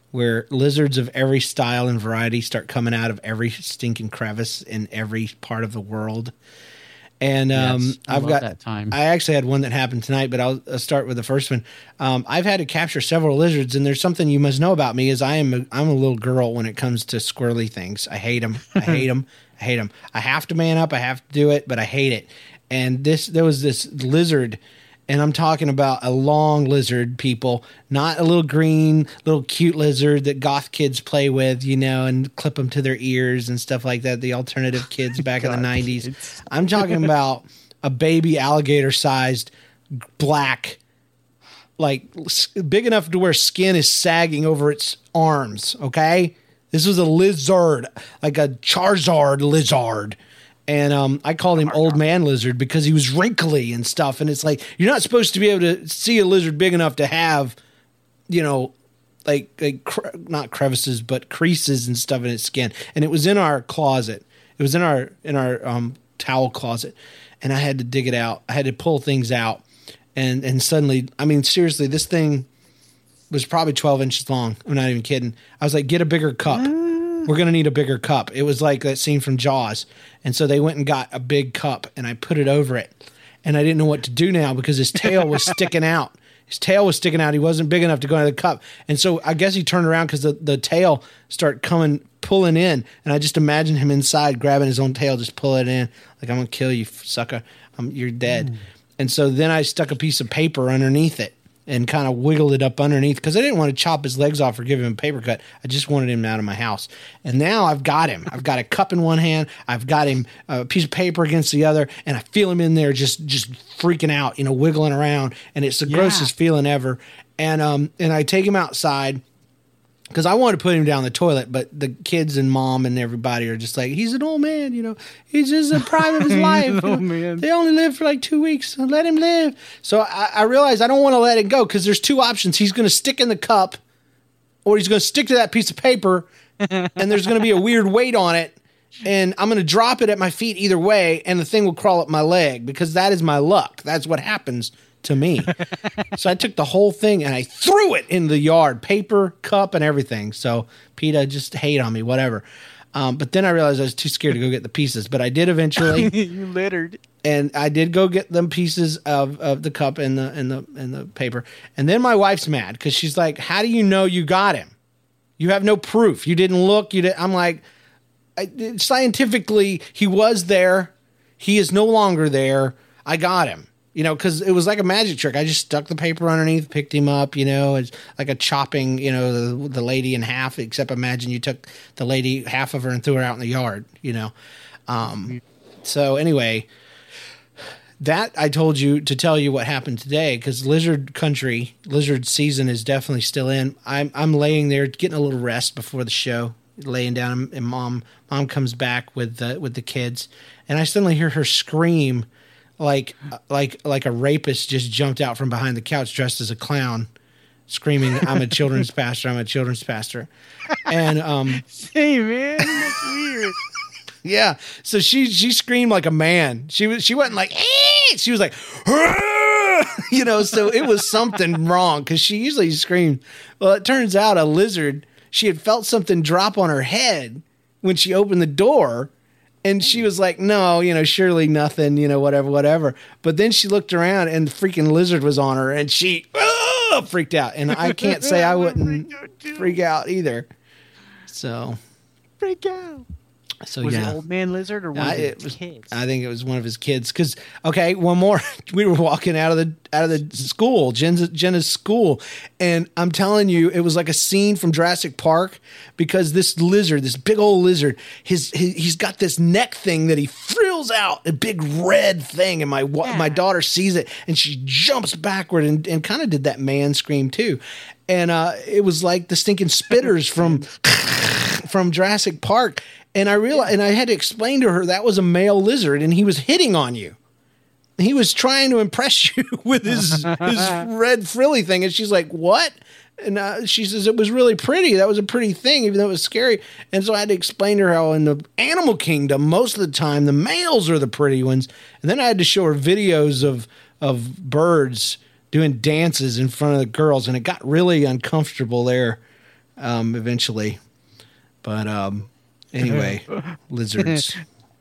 where lizards of every style and variety start coming out of every stinking crevice in every part of the world. And um, Yes, I I've love got that time. I actually had one that happened tonight, but I'll, I'll start with the first one. Um, I've had to capture several lizards, and there's something you must know about me is I am a, I'm a little girl when it comes to squirrely things. I hate them. I hate them. I hate them. I have to man up. I have to do it, but I hate it. And this there was this lizard, and I'm talking about a long lizard, people, not a little green, little cute lizard that goth kids play with, you know, and clip them to their ears and stuff like that. The alternative kids back in the nineties. Kids. I'm talking about a baby alligator-sized black, like big enough to where skin is sagging over its arms. Okay, this was a lizard, like a Charizard lizard. And um, I called him Old Man Lizard because he was wrinkly and stuff. And it's like, you're not supposed to be able to see a lizard big enough to have, you know, like, like cre- not crevices, but creases and stuff in its skin. And it was in our closet. It was in our in our um, towel closet. And I had to dig it out. I had to pull things out. And, and suddenly, I mean, seriously, this thing was probably twelve inches long. I'm not even kidding. I was like, get a bigger cup. We're going to need a bigger cup. It was like that scene from Jaws. And so they went and got a big cup, and I put it over it. And I didn't know what to do now because his tail was sticking out. His tail was sticking out. He wasn't big enough to go into the cup. And so I guess he turned around because the, the tail started coming, pulling in. And I just imagined him inside grabbing his own tail, just pulling it in. Like, I'm going to kill you, sucker. I'm, you're dead. Mm. And so then I stuck a piece of paper underneath it and kind of wiggled it up underneath because I didn't want to chop his legs off or give him a paper cut. I just wanted him out of my house. And now I've got him. I've got a cup in one hand. I've got him a piece of paper against the other, and I feel him in there just just freaking out, you know, wiggling around. And it's the yeah. grossest feeling ever. And um and I take him outside because I wanted to put him down the toilet, but the kids and mom and everybody are just like, he's an old man, you know. He's just the prime of his life. You know? Man. They only live for like two weeks. So let him live. So I, I realized I don't want to let it go because there's two options. He's going to stick in the cup, or he's going to stick to that piece of paper, and there's going to be a weird weight on it, and I'm going to drop it at my feet either way, and the thing will crawl up my leg because that is my luck. That's what happens to me. So I took the whole thing and I threw it in the yard, paper, cup, and everything. So PETA just hate on me, whatever. Um, but then I realized I was too scared to go get the pieces, but I did eventually. You littered. And I did go get them pieces of, of the cup and the and the and the paper. And then my wife's mad because she's like, "How do you know you got him? You have no proof. You didn't look. You did." I'm like, I, scientifically, he was there. He is no longer there. I got him. You know, because it was like a magic trick. I just stuck the paper underneath, picked him up, you know, it's like a chopping, you know, the, the lady in half, except imagine you took the lady, half of her, and threw her out in the yard, you know. Um, so anyway, that I told you to tell you what happened today because lizard country, lizard season is definitely still in. I'm I'm laying there getting a little rest before the show, laying down, and mom mom comes back with the, with the kids, and I suddenly hear her scream. Like, like, like a rapist just jumped out from behind the couch dressed as a clown, screaming, "I'm a children's pastor! I'm a children's pastor!" And um, hey man, that's weird. Yeah, so she she screamed like a man. She was she wasn't like, eh! She was like, "Arr!" You know. So it was something wrong because she usually screamed. Well, it turns out a lizard. She had felt something drop on her head when she opened the door. And she was like, no, you know, surely nothing, you know, whatever, whatever. But then she looked around and the freaking lizard was on her and she oh, freaked out. And I can't say I wouldn't freak out either. So. Freak out. So, was yeah. it Old Man Lizard or one I, of his it was, kids? I think it was one of his kids. Because, okay, one more. We were walking out of the out of the school, Jen's, Jenna's school, and I'm telling you, it was like a scene from Jurassic Park because this lizard, this big old lizard, his, his he's got this neck thing that he frills out, a big red thing, and my yeah. my daughter sees it, and she jumps backward and, and kind of did that man scream too. And uh, it was like the stinking spitters from from Jurassic Park. And I realized, and I had to explain to her that was a male lizard, and he was hitting on you. He was trying to impress you with his his red frilly thing, and she's like, "What?" And uh, she says it was really pretty. That was a pretty thing, even though it was scary. And so I had to explain to her how in the animal kingdom, most of the time, the males are the pretty ones. And then I had to show her videos of of birds doing dances in front of the girls, and it got really uncomfortable there. um, eventually. But um, anyway, lizards.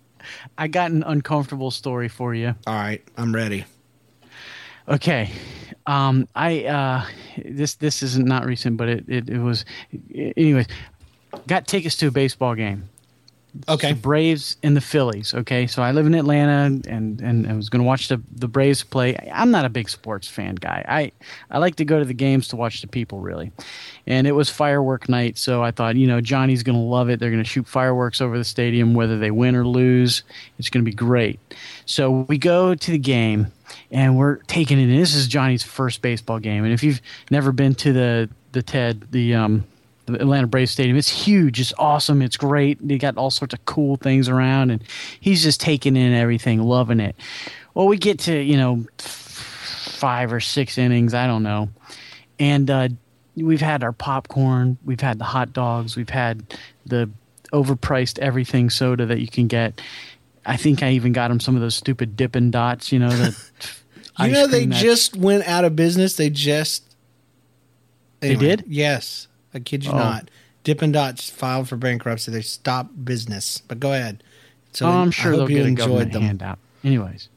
I got an uncomfortable story for you. All right, I'm ready. Okay. Um, I uh, this this isn't not recent, but it, it, it was. Anyways, got tickets to a baseball game. Okay. The Braves and the Phillies. Okay, so I live in Atlanta, and, and I was going to watch the the Braves play. I'm not a big sports fan guy. I I like to go to the games to watch the people, really. And it was firework night, so I thought, you know, Johnny's going to love it. They're going to shoot fireworks over the stadium, whether they win or lose. It's going to be great. So we go to the game, and we're taking it in. This is Johnny's first baseball game, and if you've never been to the the Ted the um. the Atlanta Braves Stadium. It's huge. It's awesome. It's great. They got all sorts of cool things around, and he's just taking in everything, loving it. Well, we get to, you know, five or six innings, I don't know, and uh, we've had our popcorn, we've had the hot dogs, we've had the overpriced everything soda that you can get. I think I even got him some of those stupid Dippin' Dots, you know. The you know, they just went out of business. They just anyway, they did. Yes. I kid you oh. not. Dippin' Dots filed for bankruptcy. They stopped business. But go ahead. So oh, I'm sure I they'll hope you get a enjoyed government them. handout. Anyways,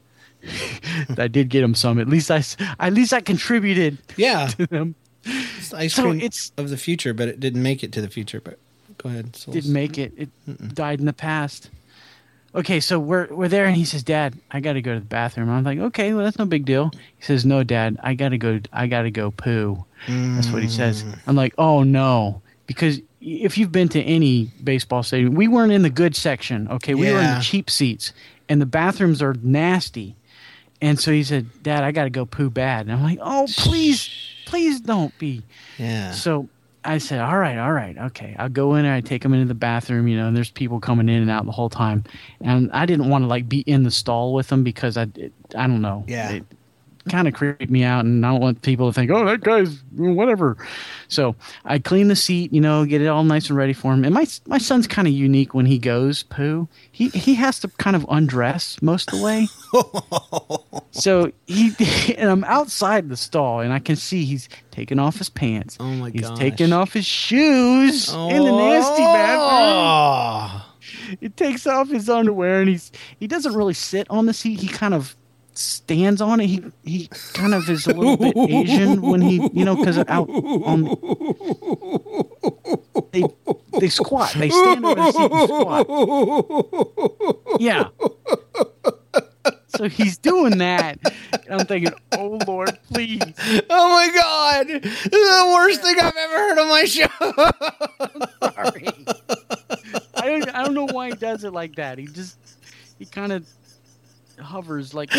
I did get them some. At least I, at least I contributed. Yeah. To them. It's ice so cream it's of the future, but it didn't make it to the future. But go ahead. So didn't make it. It Mm-mm. died in the past. Okay, so we're we're there, and he says, "Dad, I got to go to the bathroom." I'm like, "Okay, well, that's no big deal." He says, "No, Dad, I got to go. I got to go poo." Mm. That's what he says. I'm like, "Oh no." Because if you've been to any baseball stadium, we weren't in the good section, okay? We yeah. were in the cheap seats, and the bathrooms are nasty. And so he said, Dad, I got to go poo bad. And I'm like, oh, please, please don't be. Yeah. So I said, all right, all right, okay. I'll go in there. I take him into the bathroom, you know, and there's people coming in and out the whole time. And I didn't want to, like, be in the stall with them because I, it, I don't know. Yeah. It kind of creeped me out, and I don't want people to think, oh, that guy's whatever. So I clean the seat, you know, get it all nice and ready for him. And my my son's kind of unique when he goes poo. He he has to kind of undress most of the way. So he and I'm outside the stall, and I can see he's taking off his pants. Oh my He's gosh. taking off his shoes oh. in the nasty bathroom. He takes off his underwear, and he's he doesn't really sit on the seat. He kind of stands on it. He he kind of is a little bit Asian when he, you know, because out on they they squat. They stand on the seat and squat. Yeah. So he's doing that. And I'm thinking, oh Lord, please. Oh my God. This is the worst thing I've ever heard on my show. I'm sorry. I don't I don't know why he does it like that. He just he kind of hovers like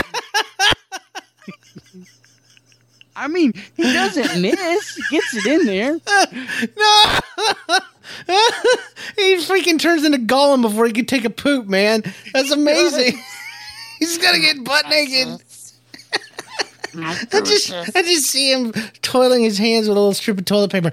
I mean, he doesn't miss. He gets it in there. No. He freaking turns into Gollum before he can take a poop, man. That's amazing. He's gonna get butt naked. I just, I just see him toiling his hands with a little strip of toilet paper.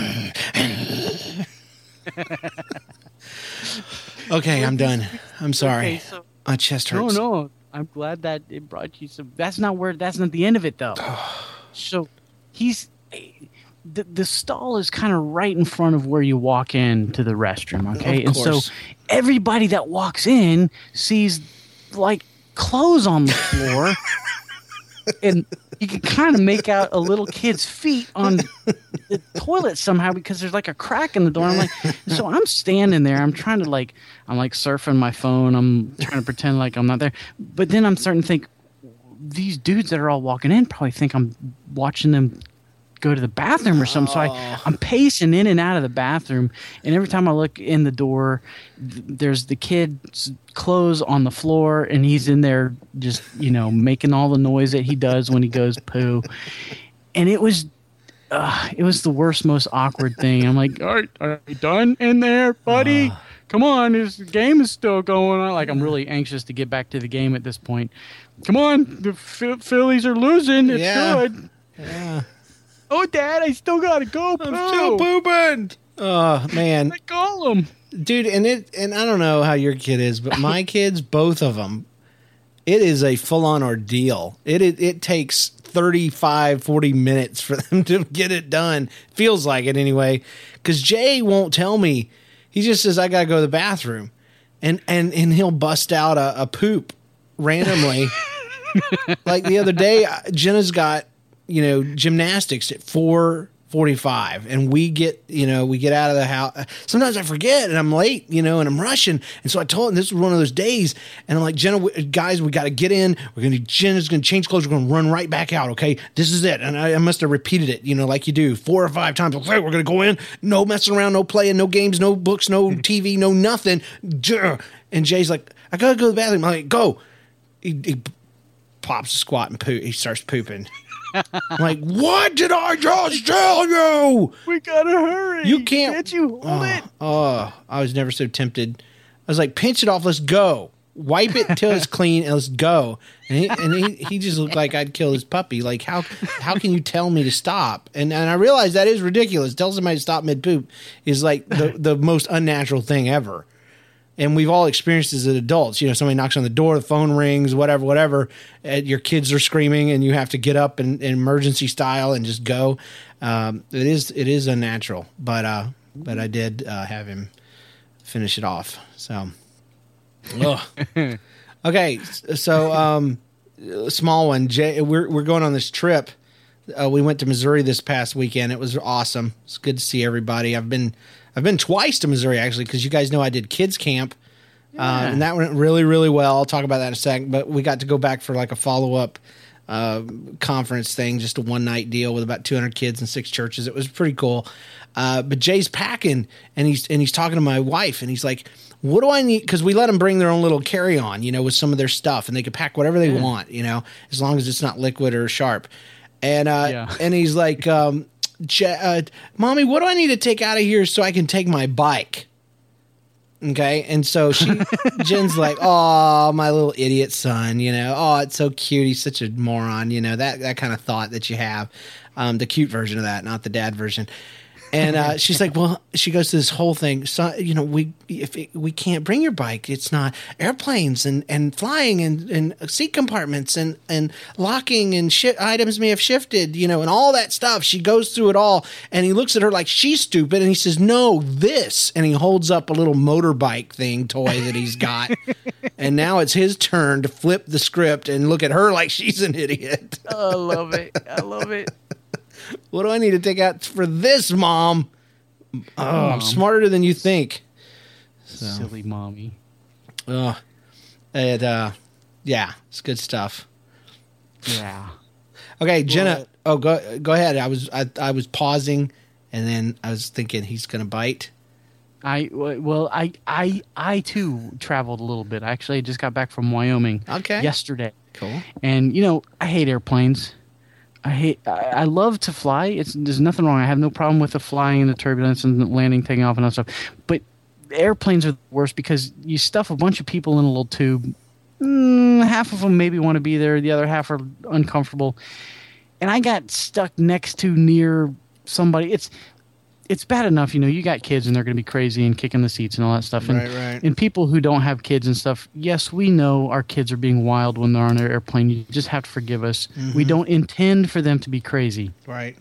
Okay, I'm done. I'm sorry. Okay, so, my chest hurts. No, no. I'm glad that it brought you some. That's not where. That's not the end of it, though. So he's the the stall is kind of right in front of where you walk in to the restroom. Okay, of and course. so everybody that walks in sees like clothes on the floor. And you can kind of make out a little kid's feet on the toilet somehow because there's like a crack in the door. I'm like, so I'm standing there. I'm trying to like, I'm like surfing my phone. I'm trying to pretend like I'm not there. But then I'm starting to think these dudes that are all walking in probably think I'm watching them go to the bathroom or something. So I, I'm pacing in and out of the bathroom. And every time I look in the door, th- there's the kid's clothes on the floor, and he's in there just, you know, making all the noise that he does when he goes poo. And it was, uh, it was the worst, most awkward thing. I'm like, all right, are you done in there, buddy? Uh. Come on, this game is still going on. Like, I'm really anxious to get back to the game at this point. Come on, the Ph- Phillies are losing. It's yeah. good. Yeah. Oh, Dad, I still gotta go poo. I'm still pooping. Oh man, I call him, dude. And it and I don't know how your kid is, but my kids, both of them, it is a full on ordeal. It, it it takes thirty-five, forty minutes for them to get it done. Feels like it anyway. Because Jay won't tell me. He just says, I got to go to the bathroom. And, and, and he'll bust out a, a poop randomly. Like the other day, Jenna's got, you know, gymnastics at four forty-five, and we get, you know, we get out of the house. Sometimes I forget and I'm late, you know, and I'm rushing. And so I told him this was one of those days, and I'm like, Jenna, guys, we got to get in. We're going to, Jenna's going to change clothes. We're going to run right back out. Okay. This is it. And I, I must have repeated it, you know, like you do four or five times. Okay, we're going to go in. No messing around, no playing, no games, no books, no T V, no nothing. And Jay's like, I got to go to the bathroom. I'm like, go. He, he pops a squat and poo. He starts pooping. I'm like, what did I just tell you? We gotta hurry. You can't. Can't you hold oh, it? Oh, I was never so tempted. I was like, pinch it off. Let's go. Wipe it until it's clean and let's go. And he, and he, he just looked like I'd kill his puppy. Like, how how can you tell me to stop? And and I realized that is ridiculous. Tell somebody to stop mid poop is like the, the most unnatural thing ever. And we've all experienced as adults. You know, somebody knocks on the door, the phone rings, whatever, whatever. And your kids are screaming, and you have to get up in, in emergency style and just go. Um, it is it is unnatural, but uh, but I did uh, have him finish it off. So, ugh. Okay, so um, small one. Jay, we're we're going on this trip. Uh, we went to Missouri this past weekend. It was awesome. It's good to see everybody. I've been. I've been twice to Missouri, actually, because you guys know I did kids camp, yeah. uh, and that went really, really well. I'll talk about that in a second, but we got to go back for like a follow-up uh, conference thing, just a one-night deal with about two hundred kids and six churches. It was pretty cool. Uh, but Jay's packing, and he's and he's talking to my wife, and he's like, what do I need? Because we let them bring their own little carry-on, you know, with some of their stuff, and they can pack whatever they yeah. want, you know, as long as it's not liquid or sharp. And uh, yeah. and he's like... Um, Uh, Mommy, what do I need to take out of here so I can take my bike? Okay, and so she, Jen's like, "Oh, my little idiot son, you know, oh, it's so cute. He's such a moron, you know, that that kind of thought that you have, um, the cute version of that, not the dad version." And uh, she's like, well, she goes to this whole thing. So, you know, we if it, we can't bring your bike. It's not airplanes and, and flying and, and seat compartments and, and locking and shi- items may have shifted, you know, and all that stuff. She goes through it all. And he looks at her like she's stupid. And he says, no, this. And he holds up a little motorbike thing toy that he's got. And now it's his turn to flip the script and look at her like she's an idiot. Oh, I love it. I love it. What do I need to take out for this, Mom? Oh, Mom. I'm smarter than you think. So. Silly mommy. Oh, and uh, yeah, it's good stuff. Yeah. Okay, Jenna. Well, oh, go go ahead. I was I I was pausing, and then I was thinking he's gonna bite. I well, I I I too traveled a little bit. Actually, I just got back from Wyoming. Okay. Yesterday. Cool. And you know, I hate airplanes. I hate. I, I love to fly. It's there's nothing wrong. I have no problem with the flying and the turbulence and the landing, taking off, and all that stuff. But airplanes are the worst because you stuff a bunch of people in a little tube. Mm, half of them maybe want to be there. The other half are uncomfortable. And I got stuck next to near somebody. It's it's bad enough, you know. You got kids and they're going to be crazy and kicking the seats and all that stuff. And, right, right. and people who don't have kids and stuff. Yes, we know our kids are being wild when they're on an airplane. You just have to forgive us. Mm-hmm. We don't intend for them to be crazy. Right.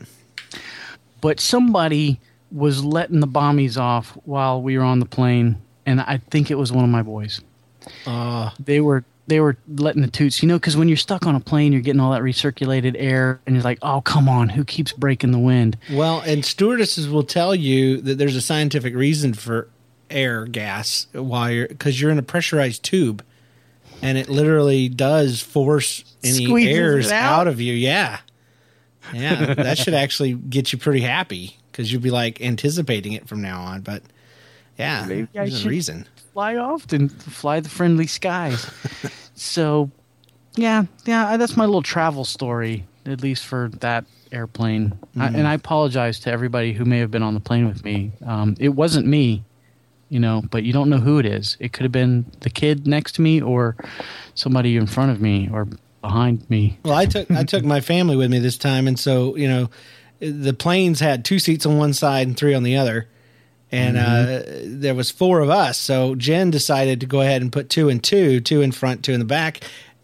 But somebody was letting the bombies off while we were on the plane, and I think it was one of my boys. Uh, they were they were letting the toots, you know, because when you're stuck on a plane, you're getting all that recirculated air, and you're like, oh, come on, who keeps breaking the wind? Well, and stewardesses will tell you that there's a scientific reason for air gas while you're because you're in a pressurized tube, and it literally does force any Squeezes airs out? out of you. Yeah, yeah, that should actually get you pretty happy because you'll be like anticipating it from now on. But yeah, Maybe I there's a should reason. Fly often, fly the friendly skies. So, yeah, yeah, that's my little travel story, at least for that airplane. Mm-hmm. I, and I apologize to everybody who may have been on the plane with me. Um, it wasn't me, you know, but you don't know who it is. It could have been the kid next to me or somebody in front of me or behind me. Well, I took I took my family with me this time, and so, you know, the planes had two seats on one side and three on the other. And mm-hmm. uh, there was four of us, so Jen decided to go ahead and put two and two, two in front, two in the back.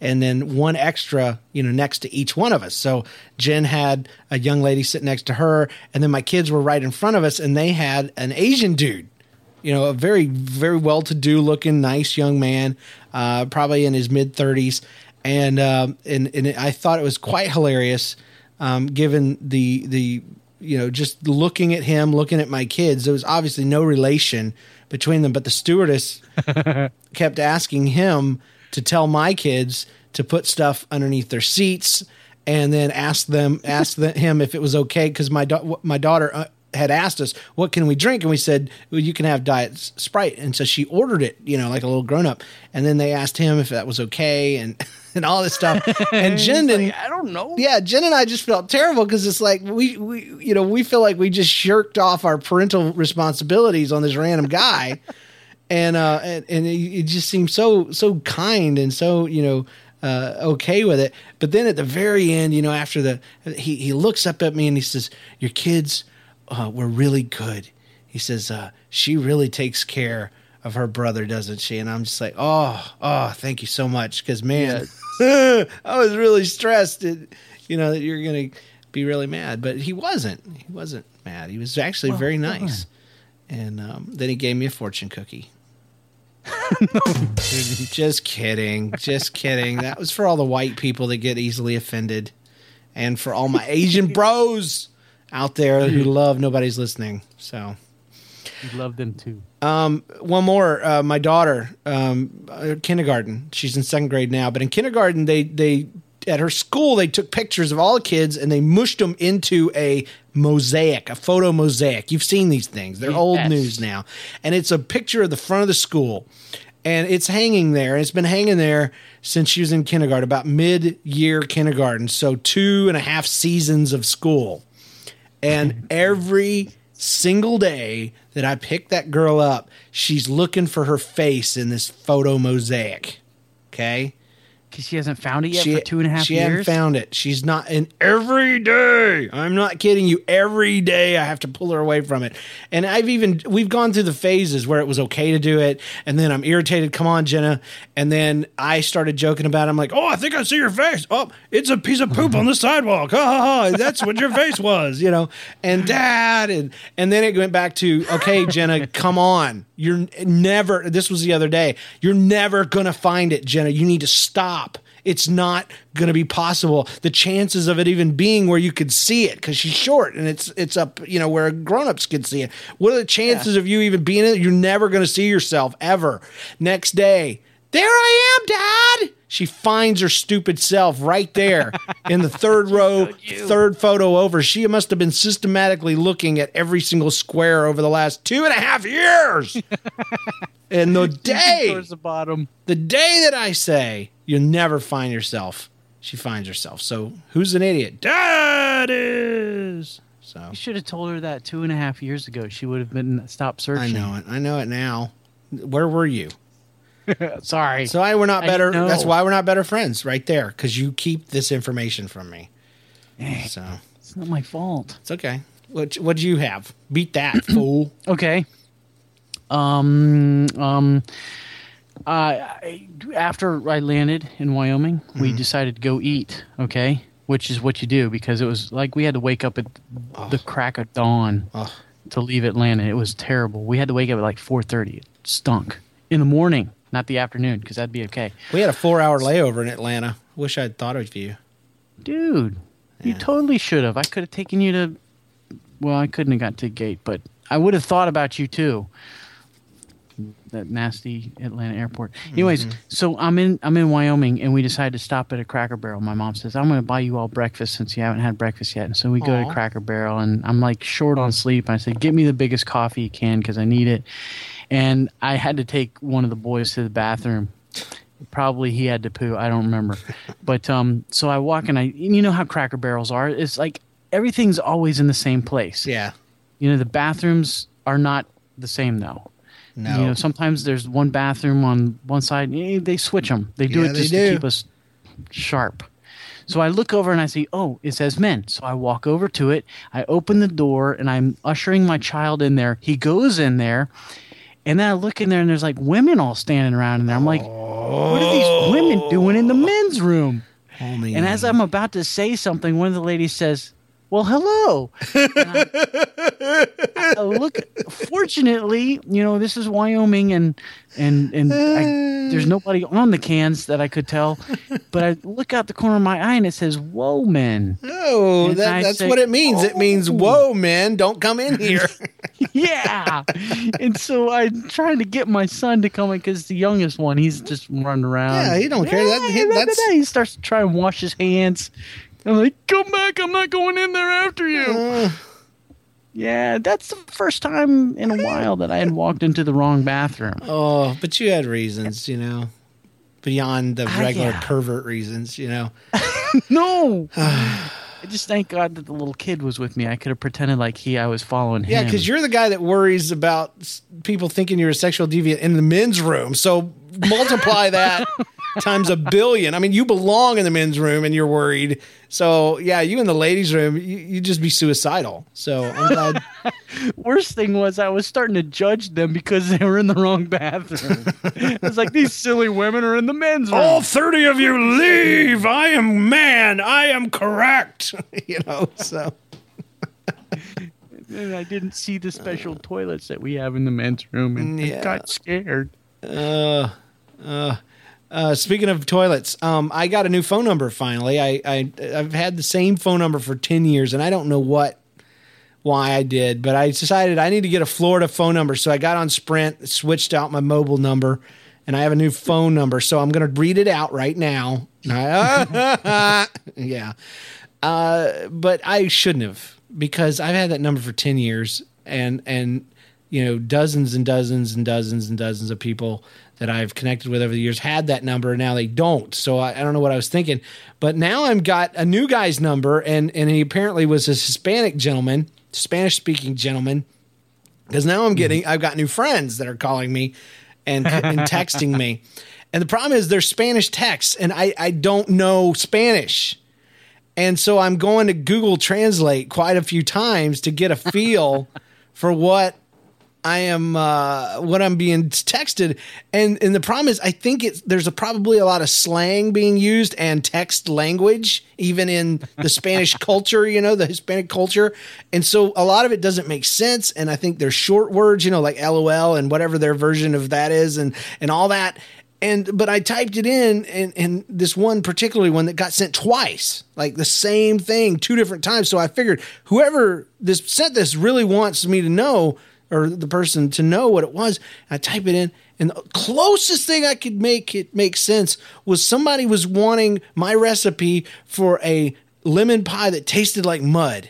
and then one extra, you know, next to each one of us. So Jen had a young lady sit next to her, and then my kids were right in front of us, and they had an Asian dude, you know, a very, very well-to-do looking, nice young man, uh, probably in his mid-thirties. And, um, and and I thought it was quite hilarious, um, given the, the you know, just looking at him, looking at my kids. There was obviously no relation between them, but the stewardess kept asking him to tell my kids to put stuff underneath their seats, and then ask them, ask the, him if it was okay, because my da- my daughter uh, had asked us, what can we drink? And we said, well, you can have Diet Sprite. And so she ordered it, you know, like a little grown up. And then they asked him if that was okay, and and all this stuff. And Jen didn't, like, I don't know. Yeah, Jen and I just felt terrible because it's like we, we, you know, we feel like we just shirked off our parental responsibilities on this random guy. And, uh, and, and it just seemed so, so kind and so, you know, uh, okay with it. But then at the very end, you know, after the, he, he looks up at me and he says, your kids uh, were really good. He says, uh, she really takes care of her brother, doesn't she? And I'm just like, oh, oh, thank you so much. Cause man, I was really stressed that, you know, that you're going to be really mad, but he wasn't, he wasn't mad. He was actually well, very nice. And, um, then he gave me a fortune cookie. Just kidding. Just kidding. That was for all the white people that get easily offended, and for all my Asian bros out there who love Nobody's Listening. So you love them too. Um, one more. Uh, my daughter, um, uh, kindergarten. She's in second grade now, but in kindergarten, they they at her school they took pictures of all the kids and they mushed them into a mosaic, a photo mosaic. You've seen these things. They're yes. old news now. And it's a picture of the front of the school. And it's hanging there. And it's been hanging there since she was in kindergarten, about mid-year kindergarten. So two and a half seasons of school. And every single day that I pick that girl up, she's looking for her face in this photo mosaic. Okay? Because she hasn't found it yet she, for two and a half she years? She hasn't found it. She's not, and every day, I'm not kidding you, every day I have to pull her away from it. And I've even, we've gone through the phases where it was okay to do it, and then I'm irritated, come on, Jenna. And then I started joking about it. I'm like, oh, I think I see your face. Oh, it's a piece of poop on the sidewalk. Ha ha ha, that's what your face was, you know. And dad, and, and then it went back to, okay, Jenna, come on. You're never, this was the other day, you're never going to find it, Jenna. You need to stop. It's not going to be possible. The chances of it even being where you could see it, because she's short and it's it's up, you know, where grown-ups can see it. What are the chances yeah. of you even being in it? You're never going to see yourself ever. Next day, there I am, Dad. She finds her stupid self right there in the third row, third photo over. She must have been systematically looking at every single square over the last two and a half years. And the day, towards the bottom, the day that I say you'll never find yourself, she finds herself. So who's an idiot? Dad is. So you should have told her that two and a half years ago. She would have been stopped searching. I know it. I know it now. Where were you? Sorry. So I we're not I better. know. That's why we're not better friends, right there, because you keep this information from me. So it's not my fault. It's okay. What What do you have? Beat that, fool. Okay. Um. Um. Uh. I, after I landed in Wyoming, mm-hmm. we decided to go eat. Okay, which is what you do, because it was like we had to wake up at oh. the crack of dawn oh. to leave Atlanta. It was terrible. We had to wake up at like four thirty. It stunk in the morning. Not the afternoon, because that'd be okay. We had a four-hour layover in Atlanta. Wish I'd thought of you. Dude, yeah. You totally should have. I could have taken you to... Well, I couldn't have got to the gate, but I would have thought about you, too. That nasty Atlanta airport. Anyways, mm-hmm. so I'm in I'm in Wyoming, and we decided to stop at a Cracker Barrel. My mom says, I'm going to buy you all breakfast since you haven't had breakfast yet. And so we Aww. go to Cracker Barrel, and I'm like short on sleep. I said, get me the biggest coffee you can, because I need it. And I had to take one of the boys to the bathroom. Probably he had to poo. I don't remember. But um, so I walk, and I, you know how Cracker Barrels are. It's like everything's always in the same place. Yeah. You know, the bathrooms are not the same, though. No. You know, sometimes there's one bathroom on one side. They switch them. They do yeah, it just do. to keep us sharp. So I look over and I see, oh, it says men. So I walk over to it. I open the door, and I'm ushering my child in there. He goes in there. And then I look in there and there's like women all standing around in there. I'm like, what are these women doing in the men's room? Oh, man. And as I'm about to say something, one of the ladies says, well, hello. And I, I look, fortunately, you know, this is Wyoming and and and I, there's nobody on the cans that I could tell. But I look out the corner of my eye and it says, whoa, men. Oh, And that, I that's say, what it means. It means, "Oh." whoa, man, don't come in here. Yeah. And so I'm trying to get my son to come in because the youngest one, he's just running around. Yeah, he don't care. That- he- that's- He starts to try and wash his hands. I'm like, come back. I'm not going in there after you. Uh, Yeah, that's the first time in a while that I had walked into the wrong bathroom. oh, but you had reasons, you know, beyond the Ah, regular yeah. pervert reasons, you know. No. I just thank God that the little kid was with me. I could have pretended like he, I was following him. Yeah, because you're the guy that worries about s- people thinking you're a sexual deviant in the men's room. So multiply that times a billion. I mean, you belong in the men's room and you're worried. So, yeah, you in the ladies' room, you, you'd just be suicidal. So I'm glad. Worst thing was I was starting to judge them because they were in the wrong bathroom. I was like, these silly women are in the men's room. All thirty of you leave. I am man. I am correct. you know, so. And I didn't see the special toilets that we have in the men's room and Yeah. I got scared. Uh, uh, uh, speaking of toilets, um, I got a new phone number finally. I, I, I've had the same phone number for ten years, and I don't know what, why I did, but I decided I need to get a Florida phone number. So I got on Sprint, switched out my mobile number, and I have a new phone number. So I'm going to read it out right now. yeah. Uh, but I shouldn't have, because I've had that number for ten years, and, and, you know, dozens and dozens and dozens and dozens of people that I've connected with over the years had that number, and now they don't. So I, I don't know what I was thinking. But now I've got a new guy's number, and, and he apparently was a Hispanic gentleman, Spanish-speaking gentleman, because now I'm getting, I've got new friends that are calling me and, and texting me. And the problem is they're Spanish texts, and I, I don't know Spanish. And so I'm going to Google Translate quite a few times to get a feel for what I am, uh, what I'm being texted. And, and the problem is I think it's, there's a, probably a lot of slang being used and text language, even in the Spanish culture, you know, the Hispanic culture. And so a lot of it doesn't make sense. And I think there's short words, you know, like L O L and whatever their version of that is, and, and all that. And, but I typed it in, and, and this one particularly one that got sent twice, like the same thing two different times. So I figured whoever this sent this really wants me to know, or the person to know what it was. I type it in, and the closest thing I could make it make sense was somebody was wanting my recipe for a lemon pie that tasted like mud.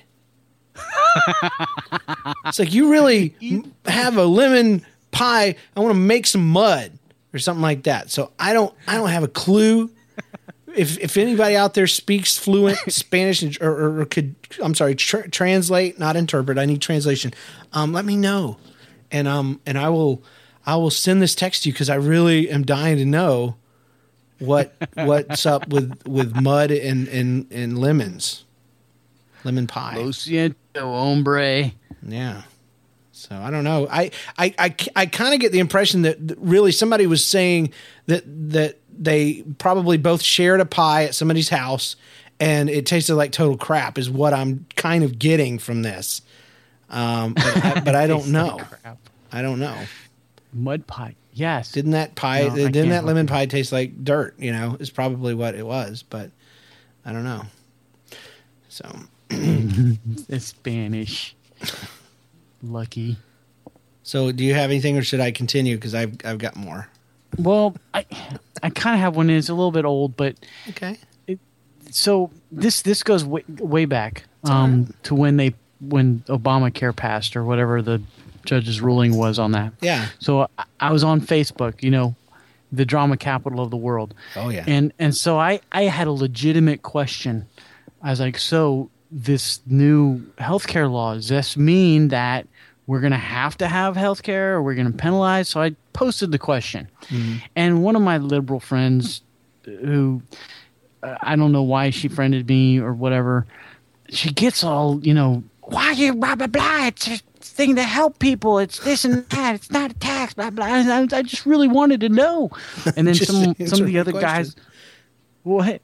It's like, you really have a lemon pie. I want to make some mud or something like that. So I don't, I don't have a clue. If if anybody out there speaks fluent Spanish, or, or, or could, I'm sorry, tra- translate, not interpret. I need translation. Um, let me know, and um, and I will, I will send this text to you, because I really am dying to know what what's up with, with mud and, and, and lemons, lemon pie. Lo siento, hombre. Yeah. So I don't know. I I I, I kind of get the impression that really somebody was saying that that they probably both shared a pie at somebody's house, and it tasted like total crap, is what I'm kind of getting from this. Um, but, I, but I don't know. Like I don't know. Mud pie. Yes. Didn't that pie? No, I didn't can't that help lemon you. pie taste like dirt? You know, is probably what it was. But I don't know. So It's Spanish. Lucky. So do you have anything, or should I continue? Because I've I've got more. Well, I I kind of have one. It's a little bit old, but Okay. it, so this this goes way, way back um, to when they when Obamacare passed, or whatever the judge's ruling was on that. Yeah. So I, I was on Facebook, you know, the drama capital of the world. Oh yeah. And and so I I had a legitimate question. I was like, so this new healthcare law, does this mean that we're going to have to have healthcare, or we're going to penalize? So I posted the question. Mm-hmm. And one of my liberal friends, who uh, I don't know why she friended me or whatever, she gets all, you know, why you blah, blah, blah. It's just, thing to help people. It's this and that. It's not a tax, blah, blah. I, I just really wanted to know. And then Just some, some answer of the the other question. guys, what?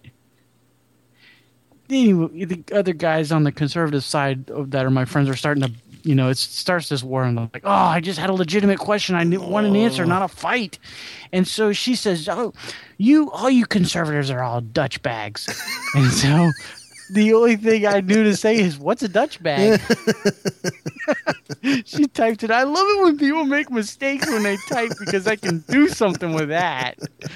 Anyway, the other guys on the conservative side of that are my friends are starting to, you know, it starts this war and they're like, oh, I just had a legitimate question. I knew, want an answer, not a fight. And so she says, oh, you, all you conservatives are all Dutch bags. And so the only thing I knew to say is, what's a Dutch bag? She typed it. I love it when people make mistakes when they type because I can do something with that.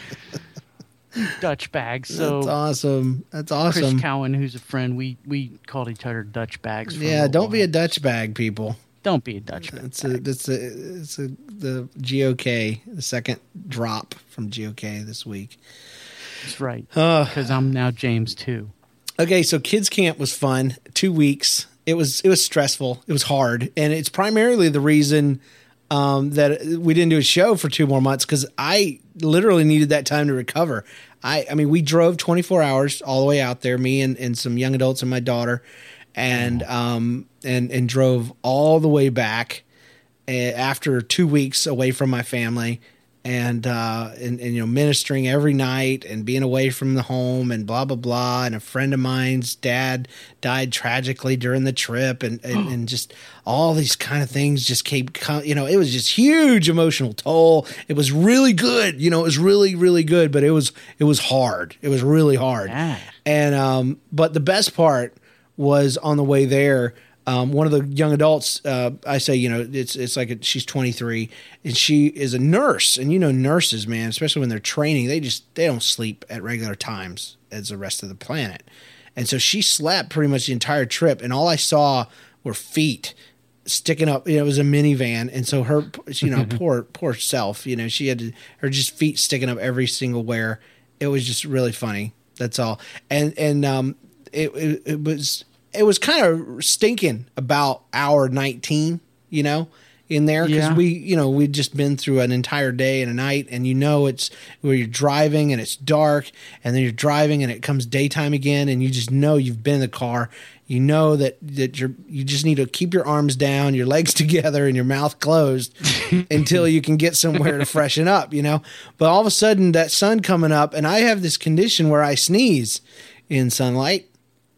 Dutch bags. So That's awesome. That's awesome. Chris Cowan, who's a friend, we we called each other Dutch bags. For a Yeah, little don't while. be a Dutch bag, people. Don't be a Dutch bag. It's a, it's a, it's a, the G O K, the second drop from G O K this week. That's right. Uh, Because I'm now James too. Okay, so kids camp was fun. Two weeks. It was it was stressful. It was hard, and it's primarily the reason um, that we didn't do a show for two more months because I literally needed that time to recover. I I mean, we drove twenty-four hours all the way out there, me and, and some young adults and my daughter, and um and and drove all the way back uh, after two weeks away from my family. And, uh, and, and, you know, ministering every night and being away from the home and blah, blah, blah. And a friend of mine's dad died tragically during the trip and, and, and just all these kind of things just keep, you know, it was just huge emotional toll. It was really good. You know, it was really, really good, but it was, it was hard. It was really hard. Yeah. And, um, but the best part was on the way there. Um, one of the young adults, uh, I say, you know, it's it's like a, she's twenty-three and she is a nurse. And, you know, nurses, man, especially when they're training, they just they don't sleep at regular times as the rest of the planet. And so she slept pretty much the entire trip. And all I saw were feet sticking up. You know, it was a minivan. And so her, you know, poor, poor self, you know, she had to, her just feet sticking up every single where. It was just really funny. That's all. And, and um, it, it, it was... It was kind of stinking about hour nineteen, you know, in there because Yeah. we, you know, we'd just been through an entire day and a night, and you know, it's where you're driving and it's dark, and then you're driving and it comes daytime again, and you just know you've been in the car. You know that that you're you just need to keep your arms down, your legs together, and your mouth closed until you can get somewhere to freshen up, you know. But all of a sudden, that sun coming up, and I have this condition where I sneeze in sunlight.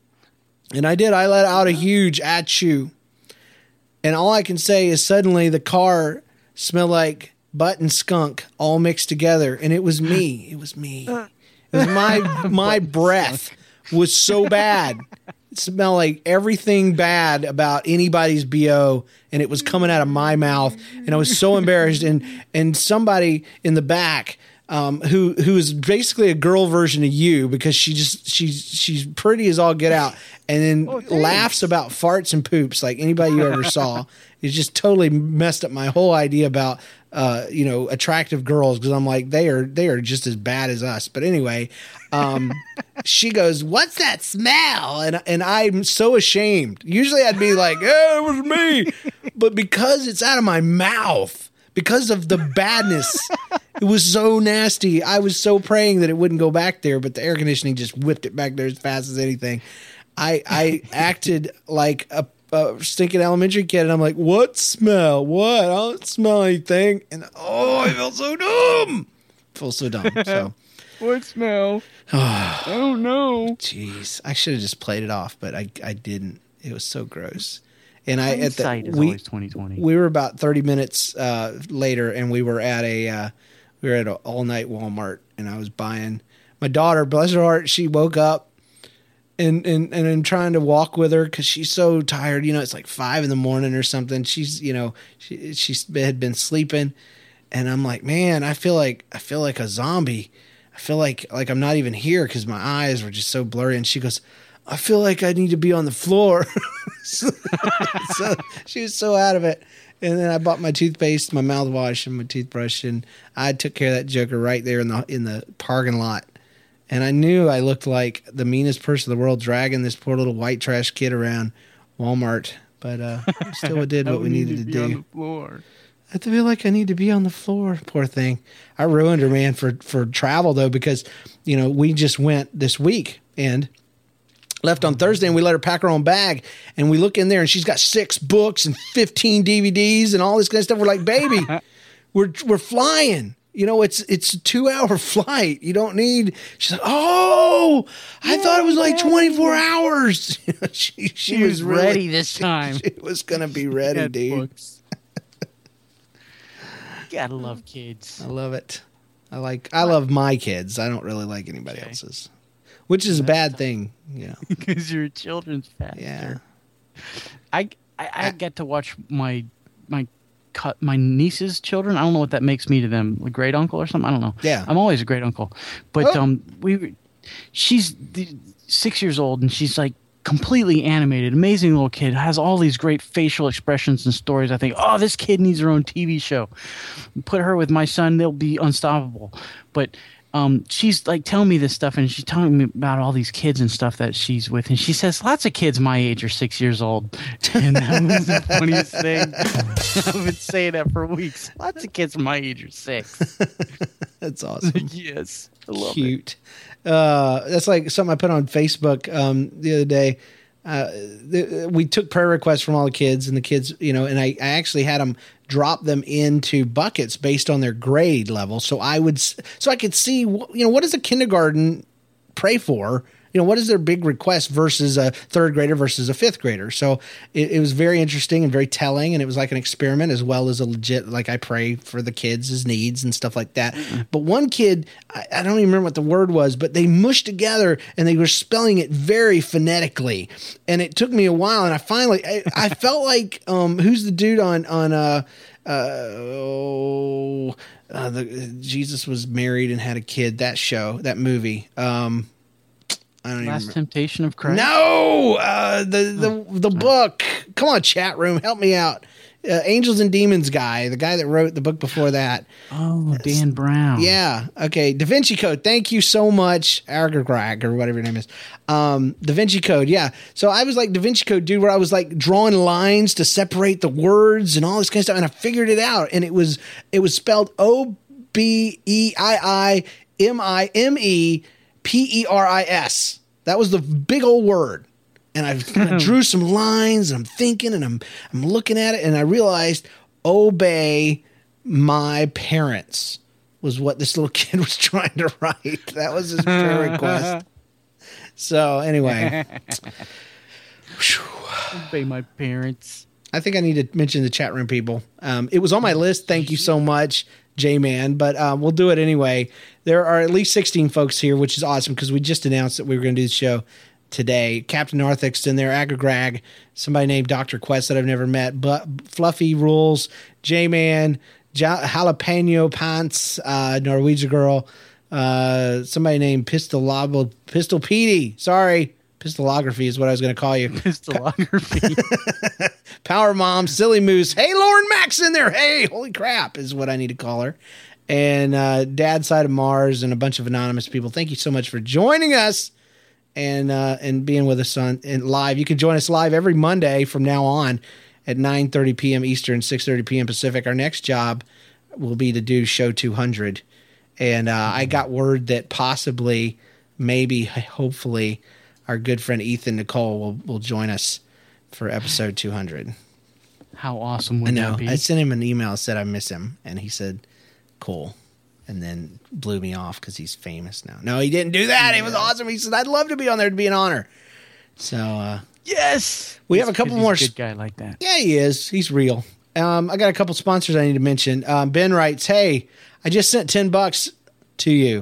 And I did. I let out a huge achoo. And all I can say is suddenly the car smelled like butt and skunk all mixed together. And it was me. It was me. It was my my breath was so bad. It smelled like everything bad about anybody's B O. And it was coming out of my mouth. And I was so embarrassed. And and somebody in the back Um, who who is basically a girl version of you because she just she's she's pretty as all get out, and then Oh, laughs about farts and poops like anybody you ever saw. It just totally messed up my whole idea about uh, you know attractive girls because I'm like they are they are just as bad as us. But anyway, um, she goes, "What's that smell?" And and I'm so ashamed. Usually I'd be like, "Oh, it was me," but because it's out of my mouth. Because of the badness, it was so nasty. I was so praying that it wouldn't go back there, but the air conditioning just whipped it back there as fast as anything. I I acted like a, a stinking elementary kid, and I'm like, "What smell? What? I don't smell anything." And oh, I felt so dumb. I feel so dumb. So, What smell? Oh no! jeez, I should have just played it off, but I I didn't. It was so gross. And I at Hindsight the is we always twenty twenty. we were about thirty minutes uh, later, and we were at a uh, we were at an all night Walmart, and I was buying my daughter. Bless her heart, she woke up, and and and I'm trying to walk with her because she's so tired. You know, it's like five in the morning or something. She's you know she she had been sleeping, and I'm like, man, I feel like I feel like a zombie. I feel like like I'm not even here because my eyes were just so blurry. And she goes, I feel like I need to be on the floor. so, so she was so out of it. And then I bought my toothpaste, my mouthwash, and my toothbrush, and I took care of that joker right there in the in the parking lot. And I knew I looked like the meanest person in the world dragging this poor little white trash kid around Walmart. But uh, we still did what we needed to, be do. on the floor. I feel like I need to be on the floor. Poor thing. I ruined her, man, for, for travel, though, because, you know, we just went this week, and left on Thursday, and we let her pack her own bag, and we look in there, and she's got six books and fifteen D V Ds and all this kind of stuff. We're like, baby, we're we're flying. You know, it's it's a two hour flight. You don't need. She's like, oh, I yeah, thought it was like twenty-four hours. she, she, she was, was really, ready this time. She, she was gonna be ready, dude. Gotta love kids. I love it. I like. I love my kids. I don't really like anybody okay. else's, which is a bad thing. You know, because you're a children's pastor. Yeah. I, I I get to watch my my. Cut my niece's children. I don't know what that makes me to them, a great uncle or something. I don't know. Yeah, I'm always a great uncle. But oh. um, we, she's six years old and she's like completely animated, amazing little kid. Has all these great facial expressions and stories. I think, oh, this kid needs her own T V show. Put her with my son, they'll be unstoppable. But um, she's like telling me this stuff, and she's telling me about all these kids and stuff that she's with, and she says lots of kids my age are six years old, and that was the funniest thing. I've been saying that for weeks. Lots of kids my age are six. That's awesome. Yes, I love Cute. It. Uh, that's like something I put on Facebook um, the other day. Uh, the, we took prayer requests from all the kids, and the kids, you know, and I, I actually had them drop them into buckets based on their grade level. So I would, so I could see, you know, what does a kindergarten pray for? You know, what is their big request versus a third grader versus a fifth grader? So it, it was very interesting and very telling. And it was like an experiment as well as a legit, like I pray for the kids' needs and stuff like that. Mm-hmm. But one kid, I, I don't even remember what the word was, but they mushed together and they were spelling it very phonetically. And it took me a while. And I finally, I, I felt like, um, who's the dude on, on, uh, uh, oh, uh, the, Jesus was married and had a kid, that show, that movie. Um, I don't Last even Temptation of Christ. No, uh, the the oh, the book. Come on, chat room, help me out. Uh, Angels and Demons guy, the guy that wrote the book before that. Oh, Dan Brown. Yeah. Okay. Da Vinci Code. Thank you so much, Argagrag or whatever your name is. Um, Da Vinci Code. Yeah. So I was like Da Vinci Code, dude, where I was like drawing lines to separate the words and all this kind of stuff, and I figured it out, and it was it was spelled O B E I I M I M E P E R I S. That was the big old word. And I, I drew some lines, and I'm thinking, and I'm I'm looking at it, and I realized obey my parents was what this little kid was trying to write. That was his prayer request. So anyway. Obey my parents. I think I need to mention the chat room people. Um, it was on my list. Thank you so much, J-Man, but uh, we'll do it anyway. There are at least sixteen folks here, which is awesome because we just announced that we were going to do the show today. Captain Arthix's in there, Agagrag, somebody named Doctor Quest that I've never met, but Fluffy Rules, J-Man, ja- Jalapeno Pants, uh, Norwegian Girl, uh, somebody named Pistol Pistol Petey. Sorry. Pistolography is what I was going to call you. Pistolography. Power Mom, Silly Moose. Hey, Lauren Max in there. Hey, holy crap is what I need to call her. And uh, Dad Side of Mars and a bunch of anonymous people. Thank you so much for joining us and uh, and being with us on and live. You can join us live every Monday from now on at nine thirty p.m. Eastern, six thirty p.m. Pacific. Our next job will be to do show two hundred. And uh, mm-hmm. I got word that possibly, maybe, hopefully, our good friend Ethan Nicole will, will join us for episode two hundred. How awesome would I know. that be? I sent him an email, said I miss him, and he said, cool. And then blew me off because he's famous now. No, he didn't do that. Yeah. It was awesome. He said, I'd love to be on there. It'd be an honor. So, uh, yes. We he's have a couple good, more. He's a good guy like that. Yeah, he is. He's real. Um, I got a couple sponsors I need to mention. Um, Ben writes, hey, I just sent ten bucks to you.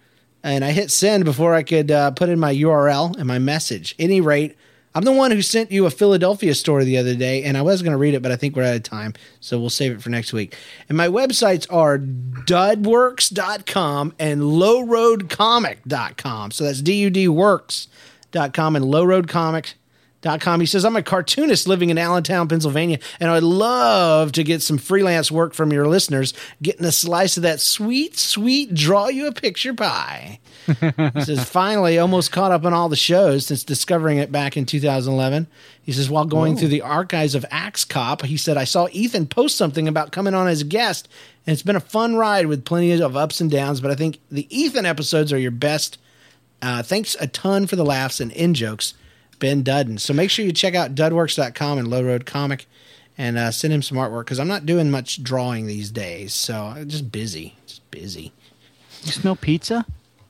And I hit send before I could uh, put in my U R L and my message. At any rate, I'm the one who sent you a Philadelphia story the other day, and I was going to read it, but I think we're out of time, so we'll save it for next week. And my websites are dudworks dot com and low road comic dot com. So that's D U D works dot com and low road comic dot com. He says, I'm a cartoonist living in Allentown, Pennsylvania, and I'd love to get some freelance work from your listeners, getting a slice of that sweet, sweet draw you a picture pie. He says, finally, almost caught up on all the shows since discovering it back in two thousand eleven. He says, while going Whoa. through the archives of Axe Cop, he said, I saw Ethan post something about coming on as a guest, and it's been a fun ride with plenty of ups and downs, but I think the Ethan episodes are your best. Uh, thanks a ton for the laughs and in-jokes Ben Dudden. So make sure you check out dudworks dot com and Low Road Comic and uh, send him some artwork because I'm not doing much drawing these days. So I'm just busy. Just busy. You smell pizza?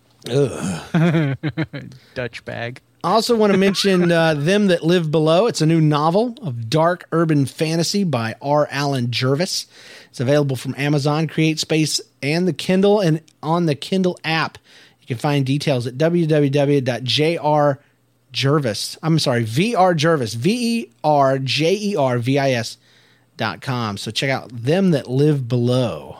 Ugh. Dutch bag. I also want to mention uh, Them That Live Below. It's a new novel of dark urban fantasy by R. Alan Jervis. It's available from Amazon, CreateSpace, and the Kindle, and on the Kindle app. You can find details at w w w dot j r jervis. I'm sorry, V R Jervis, V E R J E R V I S dot com. So check out Them That Live Below,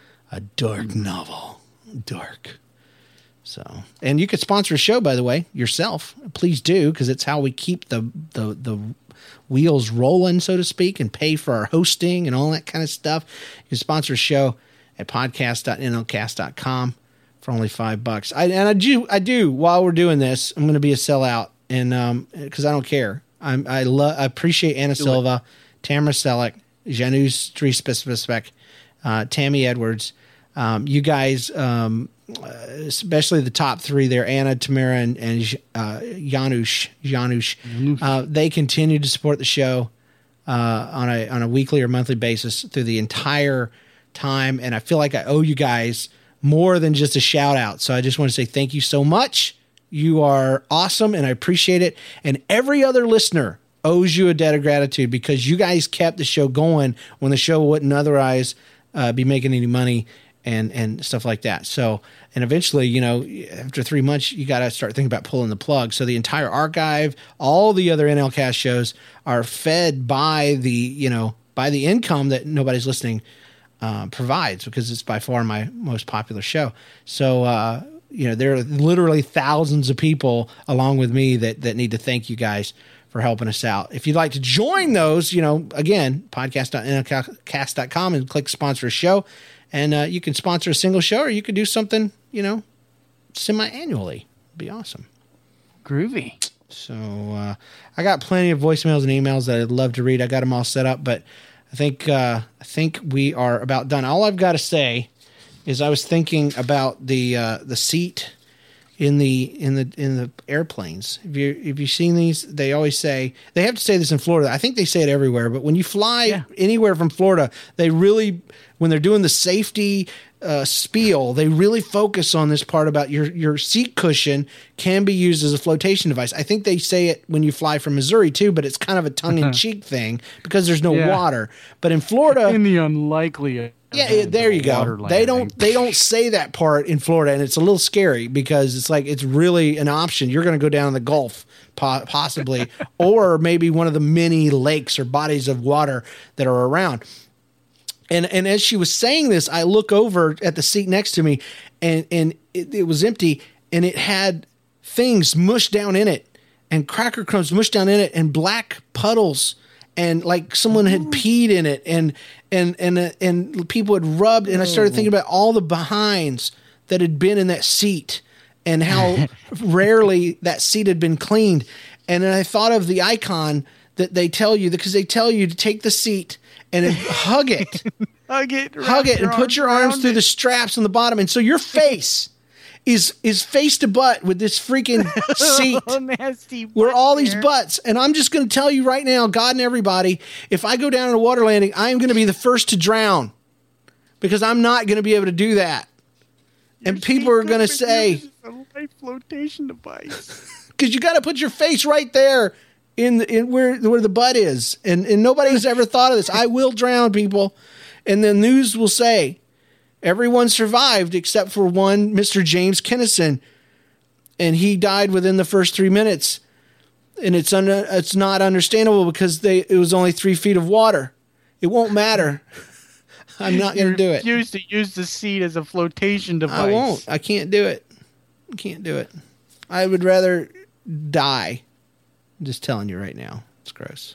a dark novel. Dark. So, and you could sponsor a show, by the way, yourself. Please do, because it's how we keep the, the the wheels rolling, so to speak, and pay for our hosting and all that kind of stuff. You can sponsor a show at podcast dot n l cast dot com for only five bucks. I, and I do, I do. While we're doing this, I'm going to be a sellout, and um, because I don't care. I'm, I love, I appreciate Anna do Silva, it. Tamara Selleck, Janusz Trispec, uh, Tammy Edwards. Um, you guys. Um, Uh, especially the top three there, Anna, Tamara, and, and uh, Janusz. Janusz. Uh, they continue to support the show uh, on a on a weekly or monthly basis through the entire time, and I feel like I owe you guys more than just a shout out. So I just want to say thank you so much. You are awesome, and I appreciate it. And every other listener owes you a debt of gratitude because you guys kept the show going when the show wouldn't otherwise uh, be making any money. And, and stuff like that. So, and eventually, you know, after three months, you got to start thinking about pulling the plug. So the entire archive, all the other N L Cast shows are fed by the, you know, by the income that Nobody's Listening uh, provides because it's by far my most popular show. So, uh, you know, there are literally thousands of people along with me that, that need to thank you guys for helping us out. If you'd like to join those, you know, again, podcast dot n l cast dot com and click sponsor a show. And uh, you can sponsor a single show or you could do something, you know, semi-annually. It'd be awesome. Groovy. So uh, I got plenty of voicemails and emails that I'd love to read. I got them all set up, but I think uh, I think we are about done. All I've got to say is I was thinking about the uh, the seat in the in the in the airplanes. Have you have you seen these? They always say they have to say this in Florida. I think they say it everywhere, but when you fly yeah. anywhere from Florida, they really when they're doing the safety uh, spiel, they really focus on this part about your your seat cushion can be used as a flotation device. I think they say it when you fly from Missouri too, but it's kind of a tongue in cheek thing because there's no yeah. water. But in Florida, in the unlikely. Yeah, yeah, there you go. They don't they don't say that part in Florida, and it's a little scary because it's like it's really an option. You're going to go down in the Gulf, po- possibly, or maybe one of the many lakes or bodies of water that are around. And and as she was saying this, I look over at the seat next to me, and and it, it was empty, and it had things mushed down in it, and cracker crumbs mushed down in it, and black puddles. And like someone had peed in it, and and and uh, and people had rubbed, and I started thinking about all the behinds that had been in that seat, and how rarely that seat had been cleaned. And then I thought of the icon that they tell you because they tell you to take the seat and then hug it, hug it, hug it, and put your arms through the straps on the bottom, and so your face. Is is face to butt with this freaking seat oh, nasty where all there. these butts. And I'm just going to tell you right now, God and everybody, if I go down in a water landing, I am going to be the first to drown because I'm not going to be able to do that. Your and people are going to say, a life flotation device. Because you got to put your face right there in the, in where where the butt is, and and nobody's ever thought of this. I will drown, people, and the news will say. Everyone survived except for one, Mister James Kennison, and he died within the first three minutes. And it's un- it's not understandable because they it was only three feet of water. It won't matter. I'm not going to do it. You refuse to use the seat as a flotation device. I won't. I can't do it. I can't do it. I would rather die. I'm just telling you right now. It's gross.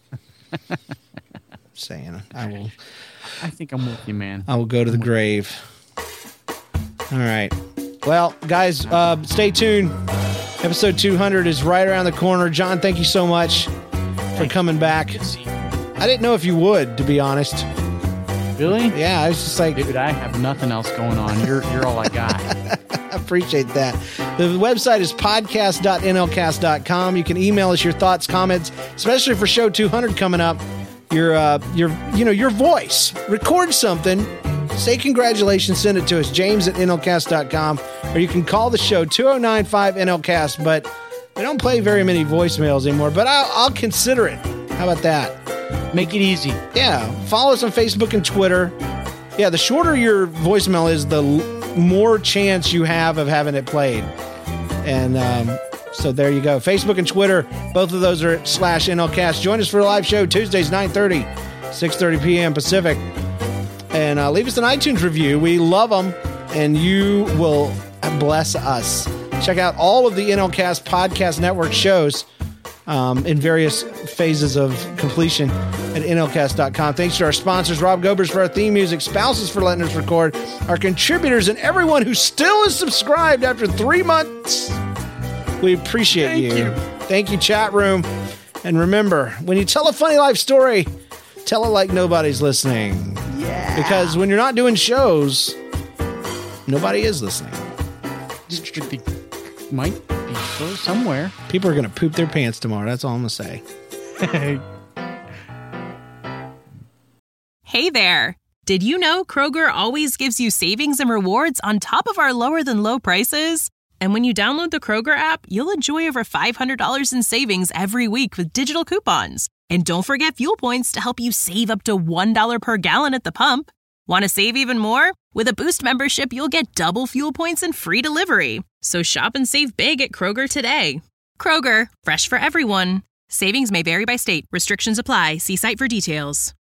Saying I will. I think I'm with you, man. I will go to the grave. All right. Well, guys, uh, stay tuned. Episode two hundred is right around the corner. John, thank you so much for coming back. I didn't know if you would, to be honest. Really? Yeah, I was just like... Dude, I have nothing else going on. You're, you're all I got. Appreciate that. The website is podcast dot n l cast dot com. You can email us your thoughts, comments, especially for show two hundred coming up. Your, uh, your, you know, your voice. Record something. Say congratulations. Send it to us, James at n l cast dot com. Or you can call the show two oh nine five N L cast. But we don't play very many voicemails anymore. But I'll, I'll consider it. How about that? Make it easy. Yeah. Follow us on Facebook and Twitter. Yeah, the shorter your voicemail is, the l- more chance you have of having it played. And um, so there you go. Facebook and Twitter, both of those are at slash NLCast. Join us for a live show Tuesdays, nine thirty, six thirty p.m. Pacific. And uh, leave us an iTunes review. We love them, and you will bless us. Check out all of the NLCast Podcast Network shows Um, in various phases of completion at N L cast dot com. Thanks to our sponsors, Rob Gobers for our theme music, Spouses for letting us record, our contributors, and everyone who still is subscribed after three months. We appreciate Thank you. you. Thank you, chat room. And remember, when you tell a funny life story, tell it like nobody's listening. Yeah. Because when you're not doing shows, nobody is listening. Might be so somewhere. People are going to poop their pants tomorrow. That's all I'm going to say. Hey there! Did you know Kroger always gives you savings and rewards on top of our lower than low prices? And when you download the Kroger app, you'll enjoy over five hundred dollars in savings every week with digital coupons. And don't forget fuel points to help you save up to one dollar per gallon at the pump. Want to save even more? With a Boost membership, you'll get double fuel points and free delivery. So shop and save big at Kroger today. Kroger, fresh for everyone. Savings may vary by state. Restrictions apply. See site for details.